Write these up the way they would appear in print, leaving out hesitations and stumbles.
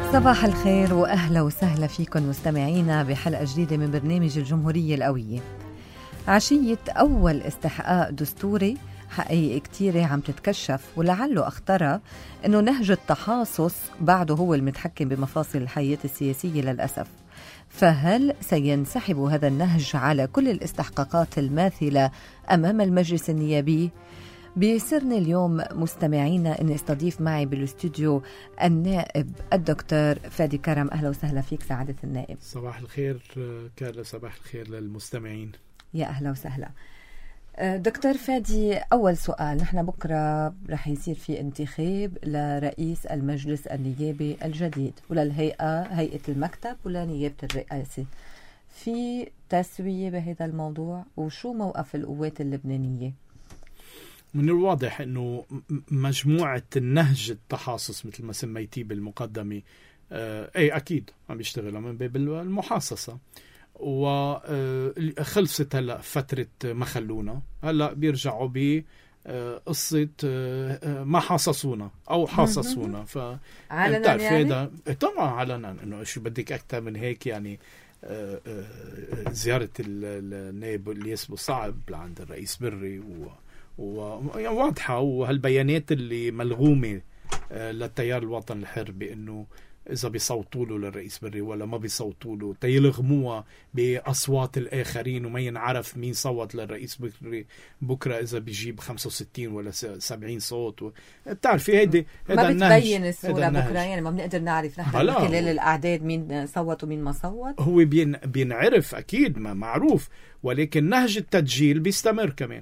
صباح الخير وأهلا وسهلا فيكم مستمعينا بحلقة جديدة من برنامج الجمهورية القوية. عشية أول استحقاق دستوري حقيقة كتيرة عم تتكشف، ولعله أخطرها أنه نهج التحاصص بعده هو المتحكم بمفاصل الحياة السياسية للأسف. فهل سينسحب هذا النهج على كل الاستحقاقات الماثلة أمام المجلس النيابي؟ بيسرني اليوم مستمعينا أن استضيف معي بالاستوديو النائب الدكتور فادي كرم. أهلا وسهلا فيك سعادة النائب. صباح الخير كارلا، صباح الخير للمستمعين. يا أهلا وسهلا دكتور فادي. أول سؤال، نحن بكرة رح يصير في انتخاب لرئيس المجلس النيابي الجديد وللهيئة، هيئة المكتب ولنيابة الرئاسة. في تسوية بهذا الموضوع؟ وشو موقف القوات اللبنانية؟ من الواضح أنه مجموعة النهج التحاصص مثل ما سميتيه بالمقدمة أي أكيد عم يشتغلوا من باب المحاصصة، وخلصت هلأ فترة ما خلونا، هلأ بيرجعوا بقصة ما حاصصونا أو حاصصونا. علنا يعني؟ طبعا علنا، أنه شو بدك أكتر من هيك يعني. زيارة النائب الياس بوصعب لعند الرئيس بري واضحة، وهالبيانات اللي ملغومة للتيار الوطني الحر بأنه إذا بيصوتوا له للرئيس بري ولا ما بيصوتوا له تيلغموها بأصوات الآخرين، وما ينعرف مين صوت للرئيس بري بكرة إذا بيجيب 65 ولا 70 صوت. بتعرفي هيدا ما بتبين الصورة بكرة، يعني ما بنقدر نعرف نحن من خلال الأعداد مين صوت ومين ما صوت. هو بينعرف أكيد، ما معروف، ولكن نهج التسجيل بيستمر كمان.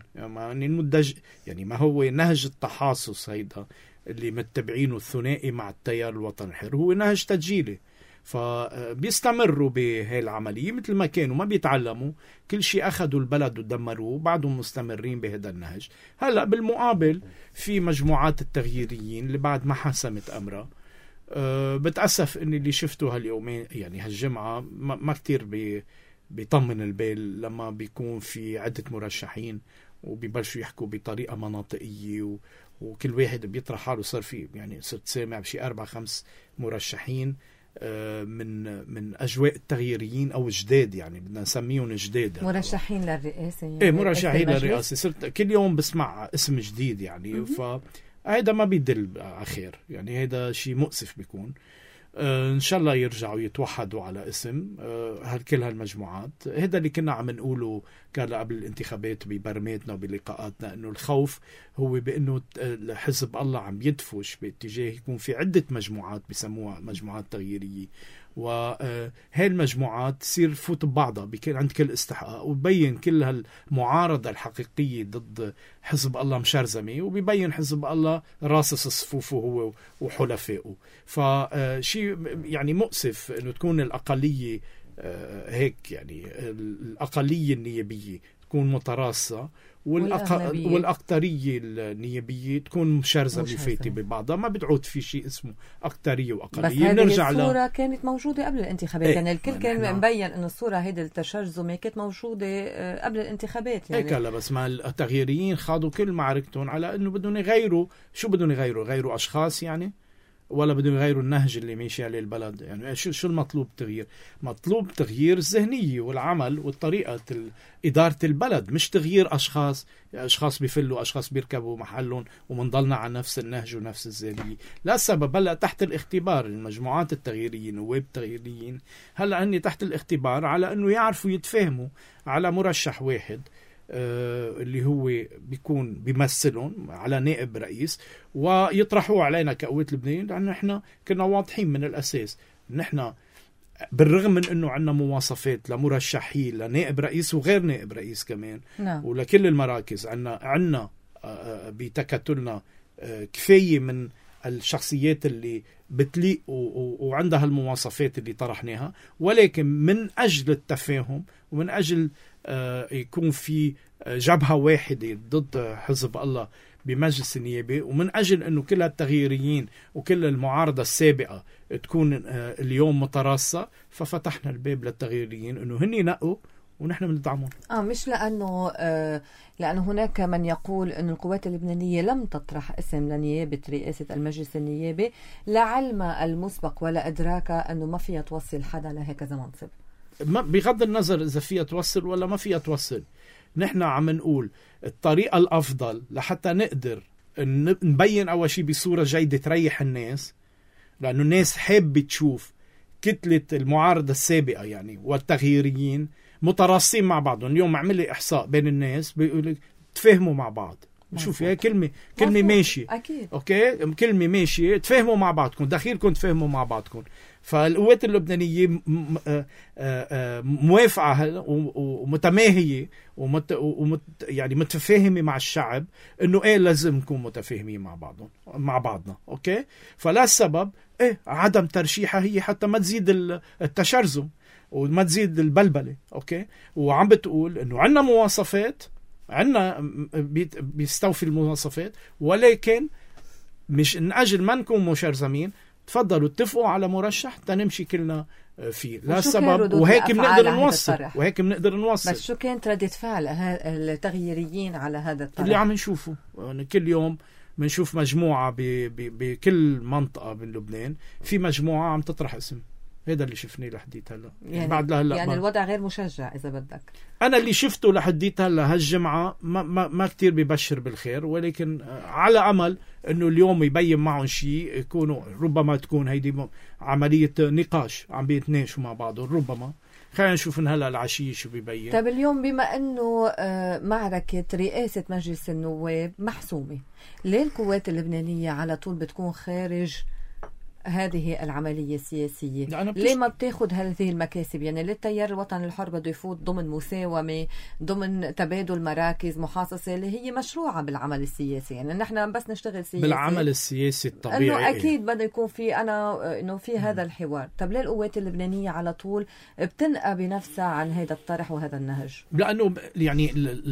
يعني ما هو نهج التحاصص هيدا اللي متبعينه الثنائي مع التيار الوطني الحر هو نهج تسجيلي، فبيستمروا بهاي العملية مثل ما كانوا، ما بيتعلموا كل شيء، أخذوا البلد ودمروه، بعدهم مستمرين بهذا النهج. هلأ بالمقابل في مجموعات التغييريين اللي بعد ما حسمت أمرها. بتأسف إن اللي شفته هاليومين يعني هالجمعة ما كتير بيطمن البال لما بيكون في عدة مرشحين وبيبلشوا يحكوا بطريقة مناطقية، وكل واحد بيطرح حاله. صار في يعني صرت سامع بشي 4-5 مرشحين من أجواء التغييريين أو جداد، يعني بدنا نسميهم جداد، مرشحين للرئاسة يعني. إيه مرشحين للرئاسة، صرت كل يوم بسمع اسم جديد يعني. فهذا ما بيدل على خير، يعني هذا شيء مؤسف بيكون. إن شاء الله يرجعوا يتوحدوا على اسم كل هالمجموعات. هذا اللي كنا عم نقوله كان قبل الانتخابات ببرماتنا وبلقاءاتنا، إنه الخوف هو بأنه حزب الله عم يدفش باتجاه يكون في عدة مجموعات بيسموها مجموعات تغييرية، وهي المجموعات تصير فوت ببعضها عند كل استحقاق، وبين كل هالمعارضة الحقيقية ضد حزب الله مشرزمة، وبيبين حزب الله راسس صفوفه هو وحلفائه. فشيء يعني مؤسف إنه تكون الأقلية هيك، يعني الأقلية النيابية تكون متراصة والأقطرية النيابية تكون مشرزة فايتة ببعضها. ما بتعود في شيء اسمه أقطرية وأقلية. بس هذه الصورة كانت موجودة قبل الانتخابات، يعني الكل كان مبين أن الصورة هيدا التشرذمة كانت موجودة قبل الانتخابات يعني. هيك لا، بس ما التغييريين خاضوا كل معركتهم على أنه بدهم يغيروا. شو بدهم يغيروا؟ غيروا أشخاص يعني، ولا بدهم يغيروا النهج اللي ماشي عليه البلد؟ يعني شو المطلوب تغيير؟ مطلوب تغيير الذهنية والعمل والطريقة إدارة البلد، مش تغيير أشخاص بيفلوا، أشخاص بيركبوا محلهم ومنضلنا على نفس النهج ونفس الذهنية. لا سبب. هلأ تحت الاختبار المجموعات التغييريين نواب التغييريين، هلأ أني تحت الاختبار على أنه يعرفوا يتفاهموا على مرشح واحد اللي هو بيكون بيمثلهم على نائب رئيس، ويطرحوه علينا كقوات لبنان، لأن احنا كنا واضحين من الأساس. نحن بالرغم من أنه عندنا مواصفات لمرشحين لنائب رئيس وغير نائب رئيس كمان، ولكل المراكز عندنا بتكتلنا كفاية من الشخصيات اللي بتليق وعندها المواصفات اللي طرحناها، ولكن من أجل التفاهم ومن أجل يكون في جبهة واحدة ضد حزب الله بمجلس النيابي، ومن أجل أنه كل التغييريين وكل المعارضة السابقة تكون اليوم متراصة، ففتحنا الباب للتغييريين أنه هني نقوا ونحن بندعمهم. مش لأنه لأنه هناك من يقول أن القوات اللبنانية لم تطرح اسم لنيابة رئاسة المجلس النيابي لعلم المسبق ولا إدراك أنه ما فيها توصل حدا لهكذا منصب. بغض النظر إذا فيها توصل ولا ما فيها توصل، نحن عم نقول الطريقة الأفضل لحتى نقدر نبين أول شيء بصورة جيدة تريح الناس، لأنه الناس حابة تشوف كتلة المعارضة السابقة يعني والتغييريين متراصين مع بعضهم. اليوم عمل لي إحصاء بين الناس بيقول تفهموا مع بعض. شوف هي كلمة ماشية، أكيد. أوكي، كلمة ماشية، تفهموا مع بعضكم، دخيلكم تفهموا مع بعضكم. فالقوات اللبنانية موافقة ومتماهية يعني متفاهمة مع الشعب إنه إيه لازم نكون متفاهمين مع بعضنا. أوكي، فلا السبب إيه عدم ترشيحها هي حتى ما تزيد التشرذم وما تزيد البلبلة. أوكي، وعم بتقول إنه عنا مواصفات، عنا بيستوفي المواصفات، ولكن مش من أجل ما نكون مشرذمين تفضلوا اتفقوا على مرشح تنمشي كلنا فيه. لا السبب، وهيك بنقدر نوصل. بس شو كانت ردة فعل التغييريين على هذا الطرح اللي عم نشوفه؟ يعني كل يوم بنشوف مجموعة بكل منطقة بلبنان، في مجموعة عم تطرح اسم. هذا اللي شفناه لحديت هلا. يعني بعد لهلا يعني الوضع غير مشجع إذا بدك. أنا اللي شفته لحديت هلا هالجمعة ما كتير بيبشر بالخير، ولكن على أمل إنه اليوم يبين معهم شيء، يكونوا ربما تكون هيدي عملية نقاش عم بيتناقشوا مع بعضهم. ربما خلينا نشوف إن هلا العشية شو بيبين. طيب اليوم بما إنه معركة رئاسة مجلس النواب محسومة، ليه القوات اللبنانية على طول بتكون خارج هذه العملية السياسية؟ ليه ما بتاخد هذه المكاسب؟ يعني ليه التيار الوطني الحر بده يفوت ضمن مساومة، ضمن تبادل مراكز محاصصة اللي هي مشروعة بالعمل السياسي؟ يعني نحن بس نشتغل سياسي بالعمل السياسي الطبيعي، انه اكيد بده يكون في انه في هذا الحوار. طب ليه القوات اللبنانية على طول بتنقى بنفسها عن هذا الطرح وهذا النهج؟ لانه يعني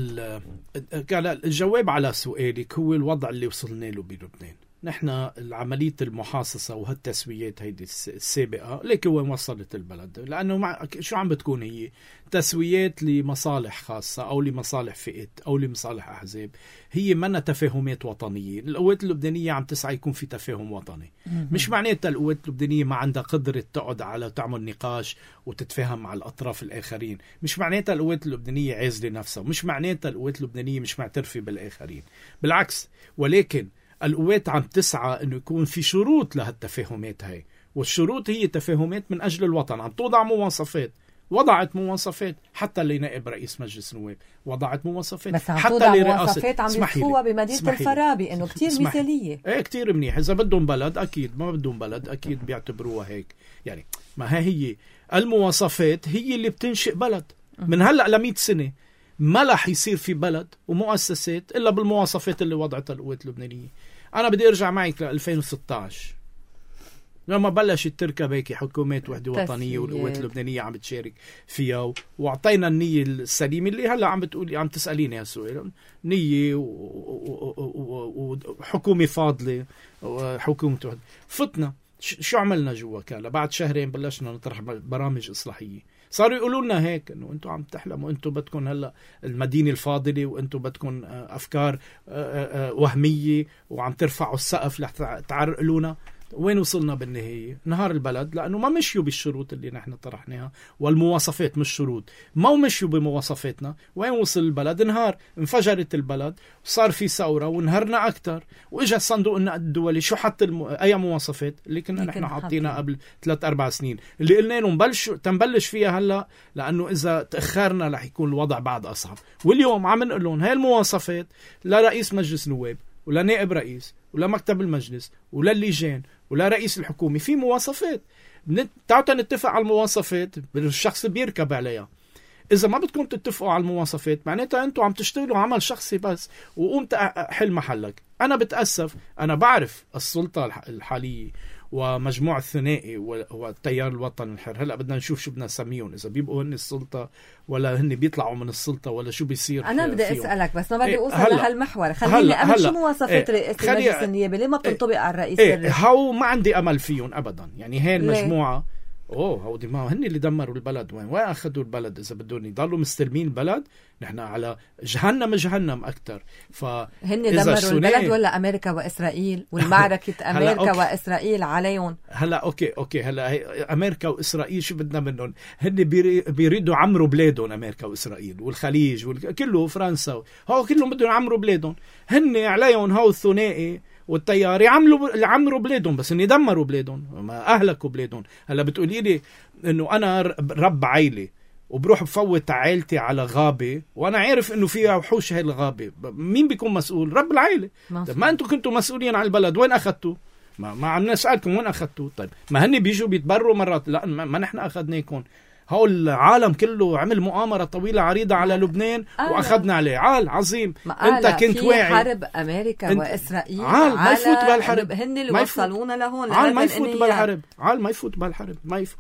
الجواب على سؤالك هو الوضع اللي وصلنا له بلبنان. نحن العملية المحاصصة وهالتسويات هيدي السابقة ليك وين وصلت البلد، لأنه شو عم بتكون هي تسويات لمصالح خاصة أو لمصالح فئات أو لمصالح أحزاب، هي منا تفاهمات وطنية. القوات اللبنانية عم تسعى يكون في تفاهم وطني. مش معناتها القوات اللبنانية ما عندها قدرة تقعد على تعمل نقاش وتتفاهم مع الأطراف الآخرين. مش معناتها القوات اللبنانية عازلة نفسها، مش معناتها القوات اللبنانية مش معترفة بالآخرين، بالعكس. ولكن القوات عم تسعى انه يكون في شروط لهالتفاهمات هاي، والشروط هي تفاهمات من اجل الوطن. عم توضع مواصفات، وضعت مواصفات حتى لنائب رئيس مجلس النواب، وضعت مواصفات بس حتى لرئاسة. عم يحكوها بمدينة الفارابي انه كتير مثالية. ايه كتير منيح. اذا بدهم بلد اكيد، ما بدهم بلد اكيد بيعتبروها هيك. يعني ما هي المواصفات هي اللي بتنشئ بلد. من هلأ ل100 سنة ما رح يصير في بلد ومؤسسات إلا بالمواصفات اللي وضعتها القوات اللبنانية. أنا بدي أرجع معك ل 2016 لما بلشت تركب هيك حكومات وحدة وطنية والقوات اللبنانية عم بتشارك فيها، وعطينا النية السليمة اللي هلا عم تسأليني هالسؤال. نية وحكومة فاضلة وحكومة وحدة. فتنا شو عملنا جوا؟ كان بعد شهرين بلشنا نطرح برامج إصلاحية. صاروا يقولوا لنا هيك انه انتم عم تحلموا، انتم بدكم هلا المدينه الفاضله، وانتم بدكم افكار وهميه وعم ترفعوا السقف لتعرقلونا. وين وصلنا بالنهايه؟ نهار البلد، لانه ما مشيوا بالشروط اللي نحن طرحناها، والمواصفات مش شروط، ما مشيوا بمواصفاتنا. وين وصل البلد؟ انهار، انفجرت البلد وصار في ثوره وانهرنا اكثر. واجا الصندوق النقد الدولي شو حط اي مواصفات اللي كنا نحن حاطينها قبل 3-4 سنين، اللي قلنا لهم تنبلش فيها هلا، لانه اذا تاخرنا رح يكون الوضع بعد اصعب. واليوم عم نقول لهم هاي المواصفات لرئيس مجلس نواب ولا نائب رئيس ولا مكتب المجلس ولا اللجان ولا رئيس الحكومة، في مواصفات. تعالوا نتفق على المواصفات، الشخص بيركب عليها. إذا ما بدكم تتفقوا على المواصفات معناتها أنتوا عم تشتغلوا عمل شخصي بس، وقومت حل محلك. أنا بتأسف، أنا بعرف السلطة الحالية ومجموع الثنائي والتيار الوطني الحر، هلا بدنا نشوف شو بدنا نسميهم، اذا بيبقوا هن السلطه ولا هن بيطلعوا من السلطه ولا شو بيصير. انا بدي اسالك بس ما بدي اوصل لهالمحور. خليني قبل شو مواصفات رئاسه مجلس النيابه؟ ليه ما بتنطبق على الرئيس؟ هاو ما عندي امل فيهم ابدا. يعني هاي المجموعه هودي ما هن اللي دمروا البلد. وين اخذوا البلد؟ اذا بدهم يضلوا مستلمين البلد نحن على جهنم اكثر. هن دمروا البلد ولا امريكا واسرائيل والمعركه امريكا واسرائيل عليهم؟ هلا اوكي هلا امريكا واسرائيل شو بدنا منهم؟ هن بيريدوا يعمروا بلادهم، امريكا واسرائيل والخليج كله فرنسا، هو كلهم بدهم يعمروا بلادهم. هن عليهم هو الثنائي والتيار يعمروا بلادهم، بس ان يدمروا بلادهم، ما اهلكوا بلادهم. هلا بتقولي لي انه انا رب عائله وبروح بفوت عائلتي على غابه وانا عارف انه فيها وحوش هاي الغابه، مين بيكون مسؤول؟ رب العائله. ما انتم كنتوا مسؤولين عن البلد، وين اخذتوا؟ ما عم نسالكم وين اخذتوا؟ طيب ما هن بيجوا بيتبروا مرات، لا ما نحن اخذناكم. هو العالم كله عمل مؤامرة طويلة عريضة على لبنان وأخذنا عليه. عظيم. أنت كنت واعي. حرب أمريكا وإسرائيل ما يفوت بالحرب. هن اللي وصلونا لهون. ما يفوت بالحرب.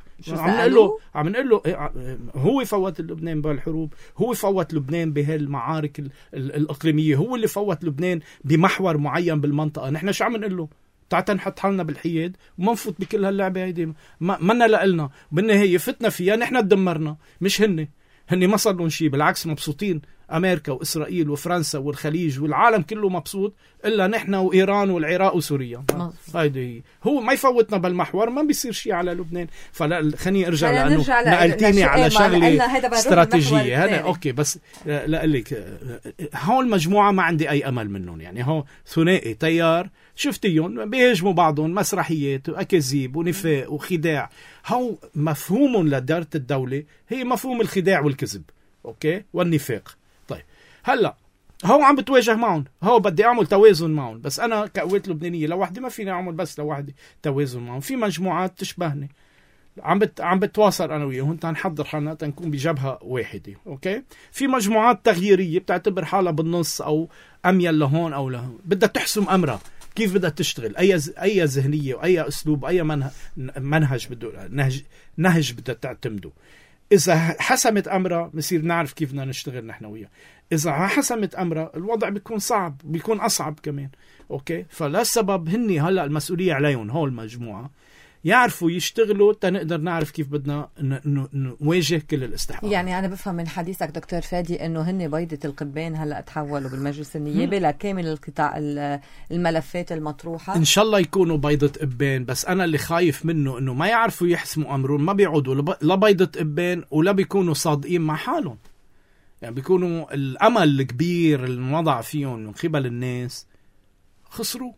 عم نقول له هو فوت لبنان بالحروب، هو فوت لبنان بهالمعارك الإقليمية، هو اللي فوت لبنان بمحور معين بالمنطقة. نحن شو عم نقول له؟ تعال نحط حالنا بالحياد وما نفوت بكل هاللعبة هيدي. منا لقلنا بالنهاية فتنا فيها، نحن تدمرنا مش هن ما صار لهم شيء، بالعكس مبسوطين. أمريكا وإسرائيل وفرنسا والخليج والعالم كله مبسوط، إلا نحن وإيران والعراق وسوريا. هيدي هو ما يفوتنا بالمحور، ما بيصير شيء على لبنان. خليني أرجع لأنه نقلتيني على شغلة استراتيجية. هذا أوكي، بس لأقلك هون المجموعة ما عندي أي أمل منهم. يعني هو ثنائي تيار شفتيهم بيهجموا بعضهم، مسرحيات وأكاذيب ونفاق وخداع. هو مفهوم لإدارة الدولة هي مفهوم الخداع والكذب، أوكي، والنفاق. طيب هلا هو عم بتواجه معهم، هو بدي أعمل توازن معهم، بس أنا كقوات لبنانية لوحدي ما فيني أعمل بس لوحدي توازن معهم. في مجموعات تشبهني عم بتواصل أنا وياهم، تنحضر حالنا تنكون بجبهة واحدة. أوكي، في مجموعات تغييرية بتعتبر حالها بالنص أو أميل لهون أو لهون، بدها تحسم أمرها كيف بدها تشتغل، أي ذهنية وأي أسلوب أي منهج نهج بدها تعتمده. إذا حسمت أمرها بصير نعرف كيف بدنا نشتغل نحن وياه. إذا ما حسمت أمرها الوضع بيكون صعب، بيكون أصعب كمان. أوكي، فلا السبب هني هلأ المسؤولية عليهم، هول المجموعة يعرفوا يشتغلوا تنقدر نعرف كيف بدنا نواجه كل الاستحقاقات. يعني أنا بفهم من حديثك دكتور فادي إنه هن بيضة القبان هلأ تحولوا بالمجلس النيابي لكامل القطاع الملفات المطروحة. إن شاء الله يكونوا بيضة قبان، بس أنا اللي خايف منه إنه ما يعرفوا يحسموا أمرهم، ما بيعودوا لا بيضة قبان ولا بيكونوا صادقين مع حالهم. يعني بيكونوا الأمل الكبير اللي وضع فيهم من قبل الناس خسروا،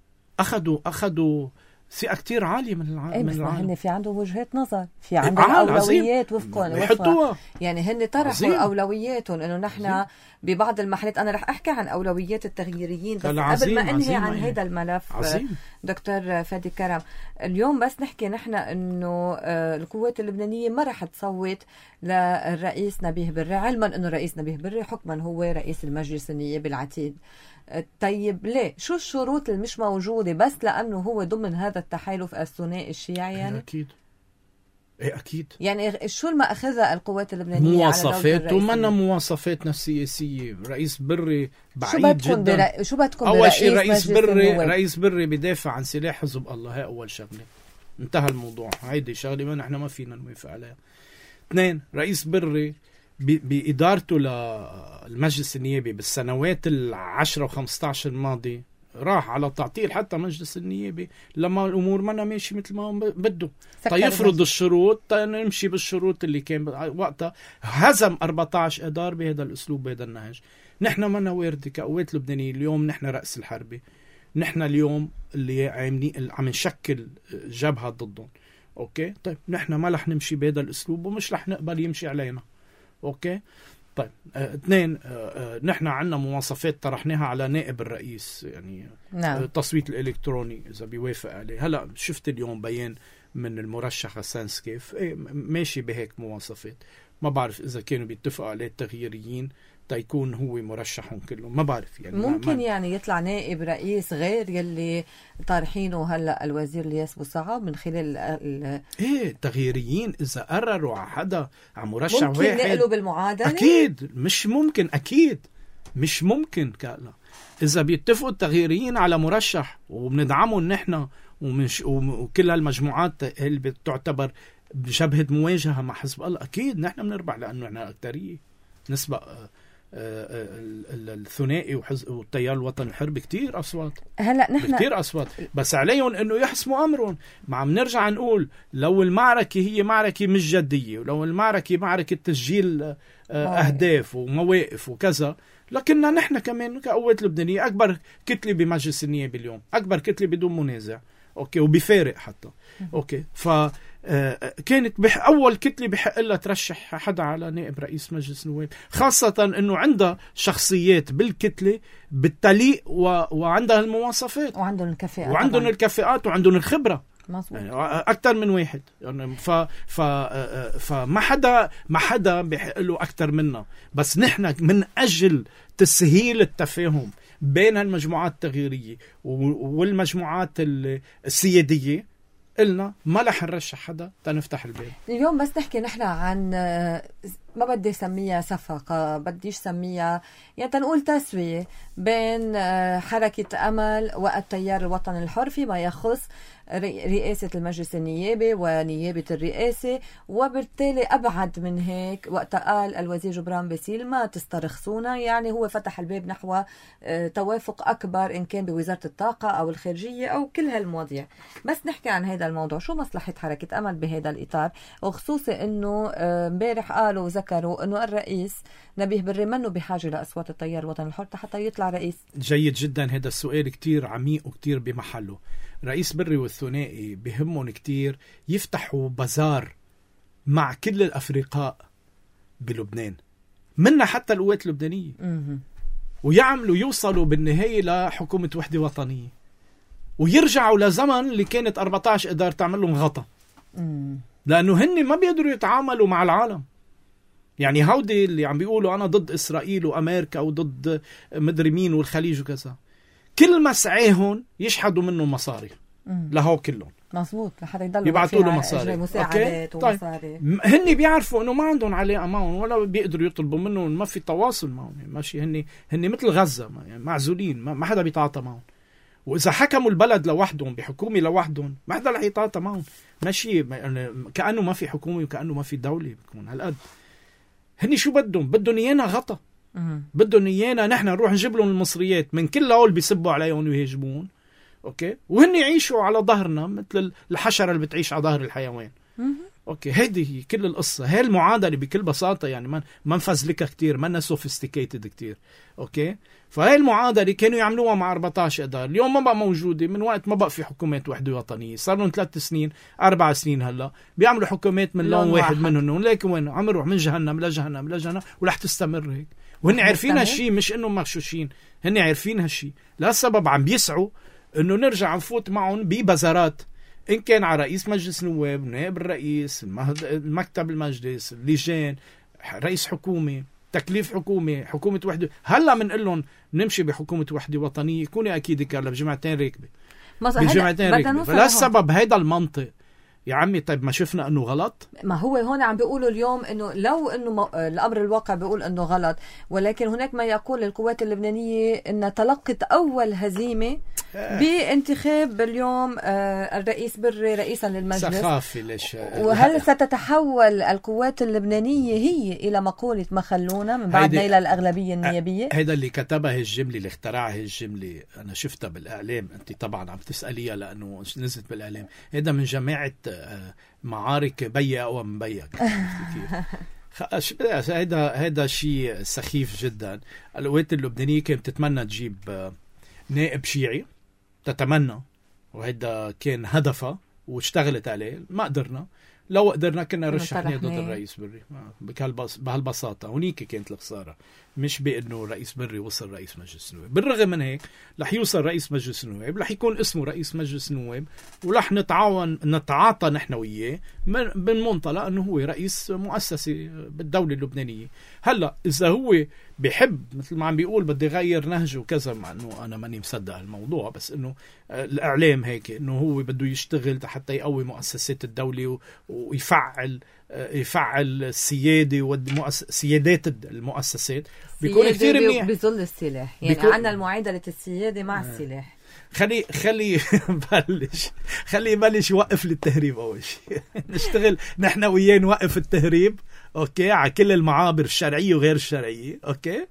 أخذوا ثقة كتير عالية من العالم. بس هن في عندهم وجهات نظر، في عندهم أولويات وفقا يعني هن طرحوا أولوياتهم إنه نحن ببعض المحلات. أنا رح أحكي عن أولويات التغييريين، بس قبل ما أنهي عن هذا الملف دكتور فادي كرم، اليوم بس نحكي نحن إنه القوات اللبنانية ما رح تصوت للرئيس نبيه بري، علما إنه الرئيس نبيه بري حكما هو رئيس المجلس النيابي العتيد. طيب ليه؟ شو الشروط اللي مش موجودة بس لأنه هو ضمن هذا التحالف الثنائي الشيعي؟ يعني أكيد يعني شو ما أخذها القوات اللبنانية مواصفات ومنا مواصفاتنا السياسية. رئيس بري بعيد جدا. شو بدكم أول شيء رئيس بري بدافع عن سلاح حزب الله، هي أول شغلة، انتهى الموضوع. هيدي شغلة ما نحن ما فينا نوافق عليها. 2 رئيس بري بإدارته للمجلس النيابي بالسنوات 10 و15 الماضي راح على تعطيل حتى مجلس النيابي لما الأمور ما ماشي مثل ما بده. يفرض الشروط، نمشي بالشروط اللي كان وقتها. هزم 14 إدار بهذا الأسلوب بهذا النهج. نحن ما واردة كقوات لبنانية اليوم، نحن رأس الحربة، نحن اليوم اللي عم نشكل جبهة ضدهم. أوكي، طيب نحن ما رح نمشي بهذا الأسلوب ومش رح نقبل يمشي علينا. أوكي، طيب 2 نحن عنا مواصفات طرحناها على نائب الرئيس، يعني التصويت الإلكتروني إذا بيوافق عليه. هلأ شفت اليوم بيان من المرشح غسان سكيف ماشي بهيك مواصفات. ما بعرف إذا كانوا بيتفقوا عليه التغييريين تيكون هو مرشحهم كلهم، ما بعرف. يعني ممكن يعني يطلع نائب رئيس غير يلي طارحينه هلا الوزير الياس بوصعب من خلال تغييريين اذا قرروا على حدا على مرشح واحد ممكن نقلوا بالمعادله. اكيد مش ممكن، اكيد مش ممكن. كلا اذا بيتفقوا التغييريين على مرشح وبندعمهم نحن وكل هالمجموعات اللي بتعتبر بشبهة مواجهة مع حزب الله، أكيد نحن بنربح لأنه نحن أكترية نسبق الثنائي والتيار الوطني الحربي كتير أصوات. هلا نحن كتير أصوات، بس عليهم إنه يحسموا أمرهم. ما بنرجع نقول لو المعركة هي معركة مش جدية، ولو المعركة معركة تسجيل أهداف ومواقف وكذا، لكننا نحن كمان كقوات لبنانية أكبر كتلة بمجلس النيابة اليوم، أكبر كتلة بدون منازع، أوكي، وبفارق حتى، أوكي. كانت أول كتلة بحق لها ترشح حدا على نائب رئيس مجلس النواب، خاصة أنه عندها شخصيات بالكتلة بالتليق وعندها المواصفات وعندهم الكفاءات وعندهم الكفاءات وعندهم الخبرة، يعني أكتر من واحد يعني. ما حدا بحق له أكتر منا، بس نحن من أجل تسهيل التفاهم بين المجموعات التغييرية والمجموعات السيادية قلنا ما رح نرشح حدا تنفتح الباب اليوم. بس نحكي نحن عن، ما بدي اسميها صفقة، بديش سميها، يعني تنقول تسوية بين حركة أمل والتيار الوطني الحر فيما يخص رئاسة المجلس النيابي ونيابة الرئاسة. وبالتالي أبعد من هيك وقت قال الوزير جبران باسيل ما تسترخصونا، يعني هو فتح الباب نحو توافق أكبر إن كان بوزارة الطاقة أو الخارجية أو كل هالمواضيع. بس نحكي عن هذا الموضوع، شو مصلحة حركة أمل بهذا الإطار، وخصوصا أنه امبارح قالوا وذكروا أنه الرئيس نبيه بري منه بحاجة لأصوات التيار الوطني الحر حتى يطلع رئيس. جيد جدا، هذا السؤال كتير عميق وكتير بمحله. رئيس بري والثنائي بهمهم كتير يفتحوا بازار مع كل الأفرقاء بلبنان، منا حتى القوات اللبنانية، ويعملوا يوصلوا بالنهاية لحكومة وحدة وطنية، ويرجعوا لزمن اللي كانت 14 إدار تعمل لهم غطا، لأنه هن ما بيقدروا يتعاملوا مع العالم. يعني هودي اللي عم بيقولوا أنا ضد إسرائيل وأمريكا وضد مدري مين والخليج وكذا، كل ما سعيهم يشحدوا منه مصاري لهو كلهم، مظبوط، لحتى يضلوا يبعثوا له مصاري مساعدات ومصاري. طيب. هن بيعرفوا انه ما عندهم علاقه معهم ولا بيقدروا يطلبوا منهم، ما في تواصل معهم، ماشي. هن مثل غزه معزولين، ما حدا بيتعاطى معهم. واذا حكموا البلد لوحدهم بحكومه لوحدهم ما حدا رح يتعاطى معهم، ماشي، كانه ما في حكومه وكانه ما في دوله. بكون هالقد هن شو بدهم ايانا غطا، بدهم ايانا نحن نروح نجيب لهم المصريات من كل هول بيسبوا عليهم ويهاجمون، اوكي، وهن يعيشوا على ظهرنا مثل الحشرة اللي بتعيش على ظهر الحيوان. اوكي، هيدي هي كل القصة، هي المعادلة بكل بساطة، يعني ما نفزلكها كتير، ما سوفيستيكيتد كتير، اوكي. فهي المعادلة كانوا يعملوها مع 14 إدار، اليوم ما بقى موجودة من وقت ما بقى في حكومات وحدة وطنية، صار لهم 3 سنين 4 سنين هلا بيعملوا حكومات من لون واحد منهم، لكن وين عم نروح من جهنم لجهنم لجهنم، ورح تستمر هيك. وهن عارفين هالشي، مش انه مغشوشين، هن عارفين هالشي، لهالسبب عم بيسعوا انه نرجع نفوت معهم ببازارات، ان كان على رئيس مجلس نواب، نائب الرئيس، المكتب المجلس، اللجان، رئيس حكومة، تكليف حكومة وحدة. هلا بنقول لهم نمشي بحكومة وحدة وطنية، يكوني اكيد كلا بجمعتين راكبة، بجمعتين راكبة. فلهالسبب هيدا المنطق يا عمي. طيب ما شفنا انه غلط؟ ما هو هون عم بيقولوا اليوم انه لو انه الامر الواقع بيقول انه غلط، ولكن هناك ما يقول القوات اللبنانيه ان تلقت اول هزيمه بانتخاب اليوم الرئيس بري رئيسا للمجلس. سخافي ليش؟ وهل ستتحول القوات اللبنانيه هي الى مقوله ما خلونا من بعد نيل الاغلبيه النيابيه؟ هذا اللي كتبها الجمله، اللي اخترعها الجمله، انا شفتها بالاعلام، انت طبعا عم تساليها لانه نزلت بالاعلام. هذا من جماعه معارك بي أقوى من بيك. هذا شيء سخيف جدا. القوات اللبنانية كانت تتمنى تجيب نائب شيعي، تتمنى، وهذا كان هدفها واشتغلت عليه. ما قدرنا، لو قدرنا كنا رشحنا ضد الرئيس بري بهالبساطة. هونيك كانت الخسارة، مش بأنه رئيس بري وصل رئيس مجلس النواب. بالرغم من هيك رح يوصل رئيس مجلس النواب، رح يكون اسمه رئيس مجلس النواب، ورح نتعاطى نحن وياه من منطلق أنه هو رئيس مؤسسي بالدولة اللبنانية. هلأ إذا هو بيحب مثل ما عم بيقول بدي غير نهجه وكذا، مع أنه أنا ماني مصدق الموضوع، بس أنه الإعلام هيك أنه هو بده يشتغل حتى يقوي مؤسسات الدولة ويفعل السيادة وسيادات المؤسسات. بيكون كثير منيح بظل السلاح، يعني عندنا المعادلة السيادة مع السلاح. خلي يبلش يوقف التهريب اول شيء. نشتغل نحن وياه نوقف التهريب، اوكي، على كل المعابر الشرعيه وغير الشرعيه، اوكي.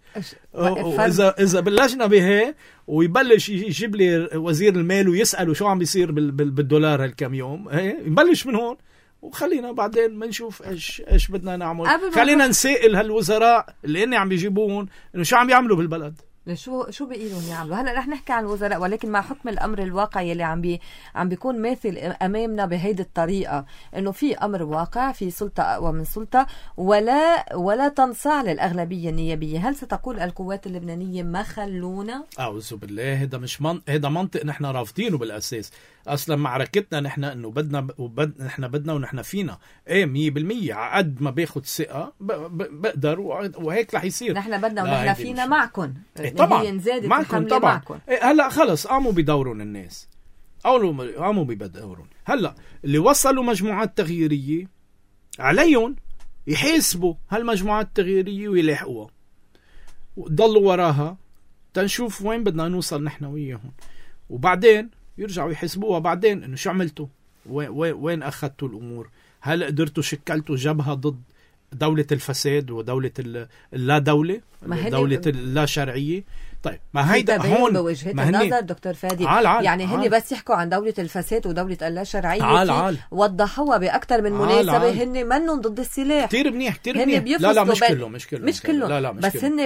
اذا بلشنا بهي ويبلش يجيب لي وزير المال ويساله شو عم بيصير بالدولار هالكم يوم، يبلش من هون وخلينا بعدين بنشوف ايش بدنا نعمل. خلينا نسائل هالوزراء اللي عم بيجيبون انه شو عم يعملوا بالبلد، شو بيقولون يعملوا. هلا رح نحكي عن الوزراء، ولكن مع حكم الامر الواقعي اللي عم بيكون ماثل امامنا بهيدي الطريقه، انه في امر واقع، في سلطه اقوى من سلطه، ولا تنصاع للاغلبيه النيابيه. هل ستقول القوات اللبنانيه ما خلونا؟ اعوذ بالله، هذا مش هذا منطق نحن رافضينه بالاساس. اصلا معركتنا نحن انه نحن بدنا ونحن فينا 100% عقد ما باخد ثقه بقدر، وهيك رح يصير. نحن بدنا ونحن فينا معكم طبعا، معكم طبعا. هلا خلص قاموا بدورهم الناس، قاموا بدورهم. هلا اللي وصلوا مجموعات تغييريه عليهم يحاسبوا هالمجموعات التغييريه ويلاحقوها وضلوا وراها تنشوف وين بدنا نوصل نحن وياهم، وبعدين يرجعوا يحسبوها بعدين انه شو عملتوا، وين اخذتوا الامور، هل قدرتوا شكلتوا جبهة ضد دولة الفساد ودولة اللا دولة اللا شرعية. طيب ما هيدا هون بوجهة النظر دكتور فادي، يعني هن بس يحكوا عن دولة الفساد ودولة اللا شرعية وضحوها بأكثر من مناسبة. هن منهم ضد السلاح كتير منيح. لا مش كلهم لا بس هن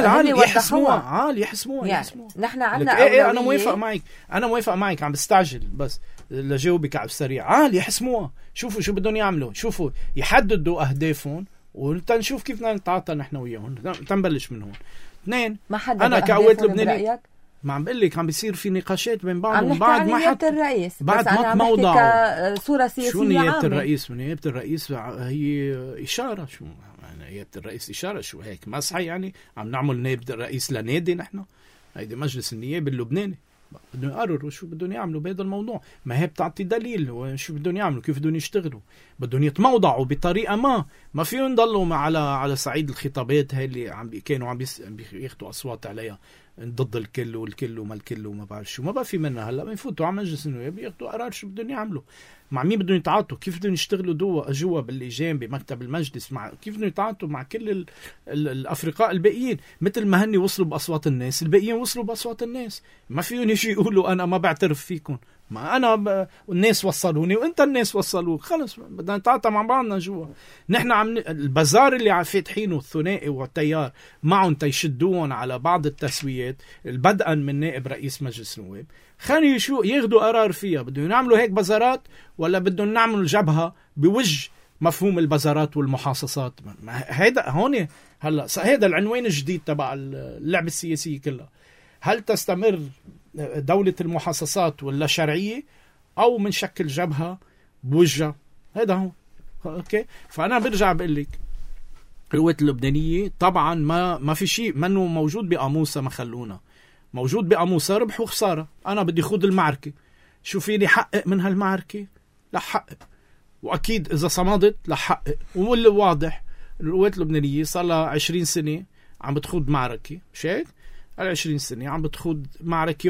يحسموها. يعني نحن عنا أنا موافق معك عم بستعجل بس لجاوبك على السريع. يحسموها، شوفوا شو بدهم يعملوا، شوفوا يحددوا أهدافهم ونشوف كيف بدنا نتعاطى نحن وياهم. تنبلش من هون. اثنين، أنا كقوات لبنانية ما عم بقول لك عم بيصير في نقاشات بين بعضهم بعد ما حتى الرئيس، بعد ما موضع صورة سياسية شو نيابة الرئيس. ونيابة الرئيس هي إشارة، شو نيابة الرئيس إشارة، شو هيك مسحة يعني عم نعمل نيابة الرئيس لنادي نحن. هيدي مجلس النيابة اللبناني بدهم يقرروا شو بدهم يعملوا بهذا الموضوع. ما هي بتعطي دليل وشو بدهم يعملوا، كيف بدهم يشتغلوا. بدهم يتموضعوا بطريقة ما فيهم يضلوا على صعيد الخطابات هاي اللي كانوا عم ياخدوا أصوات عليها ضد الكل وما الكل وما بعرف شو. ما بقى في منها. هلا بيفوتوا على مجلس النواب بياخدوا قرار شو بدهم يعملوا، مع مين بدهم يتعاطوا، كيف بدهم يشتغلوا جوا باللجان بمكتب المجلس، كيف بدهم يتعاطوا مع كل الأفرقاء الباقيين. مثل ما هني وصلوا بأصوات الناس، الباقيين وصلوا بأصوات الناس. ما فيهم يجي يقولوا أنا ما بعترف فيكم، ما أنا الناس وصلوني وأنت الناس وصلوك، خلص بدنا نتعاطى مع بعضنا جوا. نحن البزار اللي فاتحينه الثنائي والتيار معهم تيشدوهم على بعض التسويات بدءا من نائب رئيس مجلس النواب. خلي شو ياخدوا قرار فيها، بدهم يعملوا هيك بزارات ولا بدهم نعمل جبهة بوجه مفهوم البزارات والمحاصصات. هيدا هون هلا هيدا العنوان الجديد تبع اللعبة السياسية كلها. هل تستمر دولة المحاصصات ولا شرعية، أو من شكل جبهة بوجه؟ هذا هو. أوكي، فأنا برجع بقول لك القوات اللبنانية طبعا ما في شيء منه موجود بقاموسة ما خلونا موجود بقاموسة ربح وخسارة. أنا بدي خوض المعركة، شو فيني حقق من هالمعركة رح حقق، وأكيد إذا صمدت رح حقق. واللي واضح القوات اللبنانية صار لها 20 سنة عم بتخوض معركة، مش هيك؟ 20 سنة عم بتخوض معركة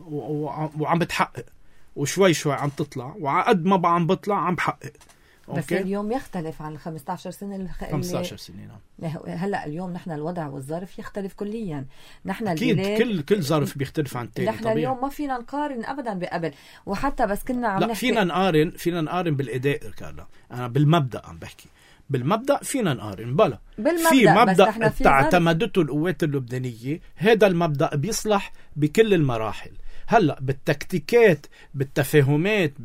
وعم بتحقق، وشوي عم تطلع، وعقد ما بقى عم بطلع عم بحقق. بس اليوم يختلف عن 15 سنة 15 سنة نعم. هلا اليوم نحن الوضع والظرف يختلف كليا. نحن أكيد كل ظرف بيختلف عن التاني. نحن اليوم ما فينا نقارن أبدا بقبل، وحتى بس كنا عم نحكي فينا نقارن بالأداء كارلا. أنا بالمبدأ عم بحكي، بالمبدأ فينا نقارن بلا في مبدأ اعتمدته القوات اللبنانية. هذا المبدأ بيصلح بكل المراحل. هلا بالتكتيكات بالتفاهمات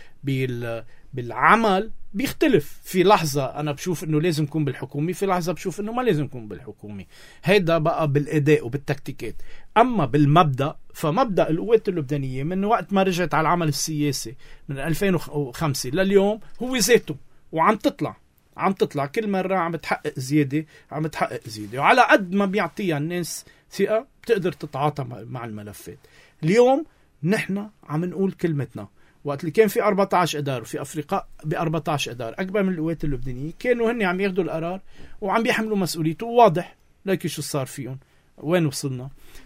بالعمل بيختلف. في لحظة أنا بشوف إنه لازم يكون بالحكومي، في لحظة بشوف إنه ما لازم يكون بالحكومي. هيدا بقى بالأداء وبالتكتيكات. أما بالمبدأ فمبدأ القوات اللبنانية من وقت ما رجعت على العمل السياسي من 2005 لليوم هو ذاته، وعم تطلع كل مرة عم تحقق زيادة وعلى قد ما بيعطيها الناس ثقة بتقدر تتعاطى مع الملفات. اليوم نحن عم نقول كلمتنا. وقت اللي كان في 14 إدارة وفي أفريقيا ب14 إدارة أكبر من القوات اللبنانية، كانوا هن عم ياخدوا القرار وعم بيحملوا مسؤوليته، واضح لكن شو صار فيهم، وين وصلنا. طيب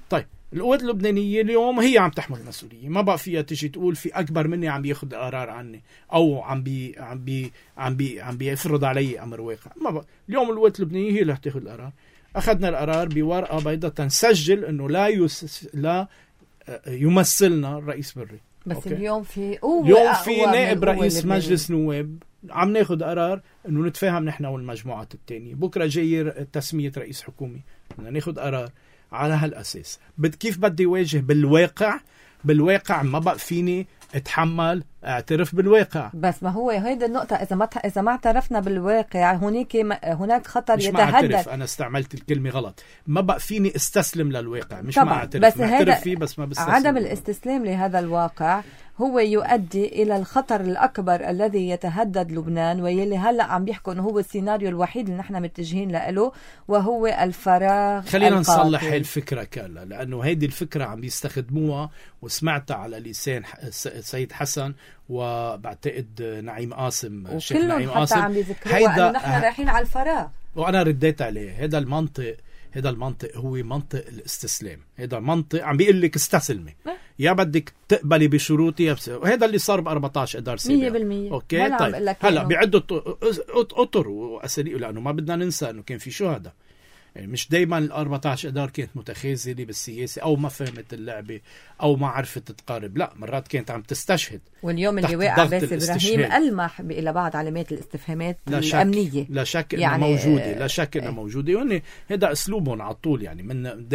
القوات اللبنانية اليوم هي عم تحمل المسؤولية، ما بقى فيها تجي تقول في أكبر مني عم بياخد قرار عني أو عم بيفرض علي أمر واقع. ما بقى. اليوم القوات اللبنانية هي اللي رح تاخد القرار. أخذنا القرار بورقة بيضاء تنسجل إنه لا يمثلنا الرئيس بري. بس أوكي. اليوم في نائب رئيس مجلس نواب عم ناخد قرار إنه نتفاهم نحن والمجموعات التانية. بكرة جاي تسمية رئيس حكومي، بدنا ناخد قرار على هالأساس. كيف بدي يواجه بالواقع ما بقى فيني اتحمل اعترف بالواقع. بس ما هو هيدا النقطة، إذا ما اعترفنا بالواقع هناك خطر مش يتهدد. ما أنا استعملت الكلمة غلط. ما بقى فيني استسلم للواقع، مش طبعا. ما اعترف، بس ما اعترف فيه بس ما بستسلم. عدم الاستسلام لهذا الواقع هو يؤدي إلى الخطر الأكبر الذي يتهدد لبنان، ويلي هلأ عم بيحكوا إنه هو السيناريو الوحيد اللي نحن متجهين له، وهو الفراغ. خلينا نصلح هاي الفكرة كلا، لأنه هيدي الفكرة عم بيستخدموها وسمعتها على لسان سيد حسن وبعتقد نعيم قاسم، الشيخ نعيم قاسم، عم بيذكروها أنه نحن رايحين على الفراغ. وأنا رديت عليه. هذا المنطق هو منطق الاستسلام. هذا منطق عم بيقول لك استسلمي، يا بدك تقبلي بشروطي، وهذا اللي صار ب14 اذار سابق. 100%. اوكي طيب هلا بيعدوا اطر واساليب، لانه ما بدنا ننسى انه كان في شهداء. يعني مش دايما ال14 اذار كانت متخاذله بالسياسه او ما فهمت اللعبه او ما عرفت تقارب، لا مرات كانت عم تستشهد. واليوم اللي واقع باسل ابراهيم ألمح الى بعض علامات الاستفهامات الامنيه. لا شك انها موجوده، لا شك انها موجوده، وان هذا اسلوبهم على طول. يعني من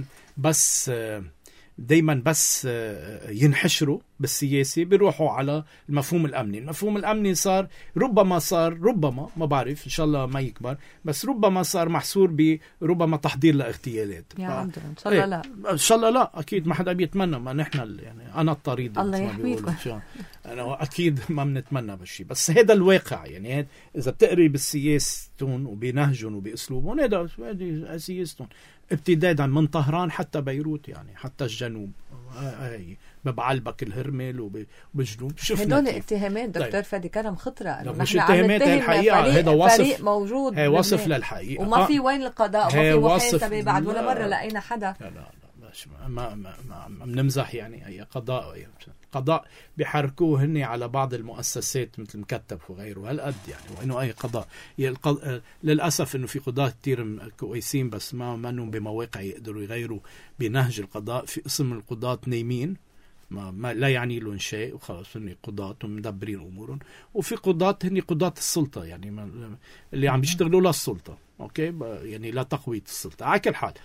دايما بس ينحشروا بالسياسة بيروحوا على المفهوم الأمني صار ربما ما بعرف، إن شاء الله ما يكبر، بس ربما صار محصور بربما تحضير لاغتيالات. يا عبد إن شاء الله لا، إن شاء الله لا، أكيد ما حدا بيتمنى، ما نحن يعني أنا الطريد الله يحميكم. أنا أكيد ما بنتمنى بشي، بس هذا الواقع. يعني إذا بتقري بالسياستون وبنهجهم وبأسلوبهم، هذا سياستون ابتداء من طهران حتى بيروت، يعني حتى الجنوب ببعلبك الهرمل وبجنوب. شفنا هدول اتهامات دكتور فادي كرم خطرة، مش اتهامات، الحقيقة هذا وصف موجود، هي وصف للحقيقة، وما في وين القضاء وما في محاسبة بعد ولا مرة لقينا حدا. لا ما بنمزح. يعني أي قضاء بيحركوه هني على بعض المؤسسات مثل مكتب وغيره هالقد، يعني وإنه أي قضاء للأسف إنه في قضاة كتير كويسين بس ما انهم بمواقع يقدروا يغيروا بنهج القضاء. في قسم القضاة نايمين ما لا يعني لهم شيء وخلاص، هن قضاة ومدبرين أمورهم، وفي قضاة هن قضاة السلطة، يعني اللي عم بيشتغلوا للسلطة، أوكي، يعني لا تقوية السلطة. على كل حال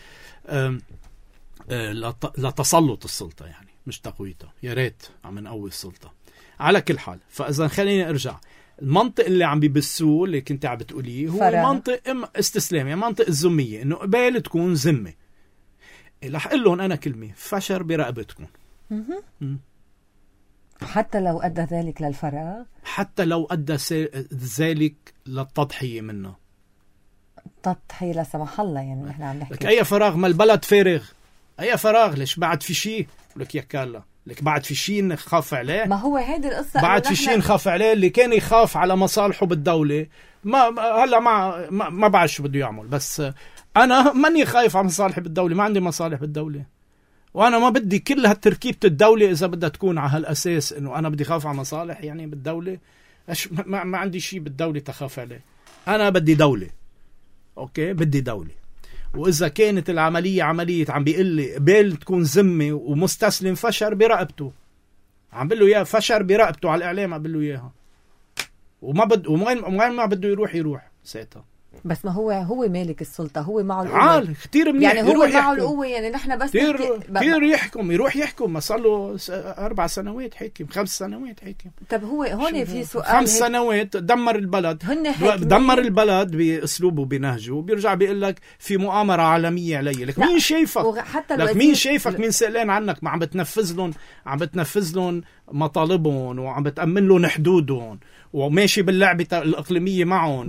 لا تسلط السلطة، يعني مش تقويتها، يا ريت عم نقوي السلطة. على كل حال، فإذا خليني أرجع، المنطق اللي عم بيبسوه اللي كنت عم بتقوليه هو منطق استسلامي، يعني منطق الذمية، إنه قبال تكون ذمة. رح أقول لهم أنا كلمة: فشر برقبتكم. حتى لو أدى ذلك للفراغ، حتى لو أدى ذلك للتضحية منه، تضحية لا سمح الله. يعني نحن عم نحكي لك أي فراغ، ما البلد فارغ، أي فراغ، ليش بعد في شيء؟ لك يا كالا، لك بعد في شيء نخاف عليه. ما هو هيدي القصة، بعد في شيء نخاف عليه. اللي كان يخاف على مصالحه بالدولة هلا ما بعرف شو بده يعمل، بس أنا ماني خايف على مصالحي بالدولة، ما عندي مصالح بالدولة، وأنا ما بدي كل هالتركيبة الدولة إذا بدها تكون على هالأساس إنه أنا بدي خاف على مصالح يعني بالدولة. ما عندي شيء بالدولة تخاف عليه. أنا بدي دولة، أوكي، بدي دولة. وإذا كانت العملية عملية عم بيقول لي قبل تكون ذمة ومستسلم، فشر برقبته، عم بقول له إياه، فشر برقبته على الإعلام، عم بقول له إياها، وين ما بده يروح ساعتها. بس ما هو مالك السلطة، هو معه القوة كتير منيح، يعني هو معه القوة. يعني نحن بس كتير يروح يحكم. ما صار له 4 سنوات حاكم، 5 سنوات حاكم. طب هو هون في سؤال، 5 سنوات دمر البلد، دمر البلد بأسلوبه بنهجه، بيرجع بيقول لك في مؤامرة عالمية علي. لك مين شايفك؟ لك مين شايفك؟ مين سألان عنك؟ ما عم بتنفذ لهم مطالبهم، وعم بتأمن لهم حدودهم، وماشي باللعبة الإقليمية معهم،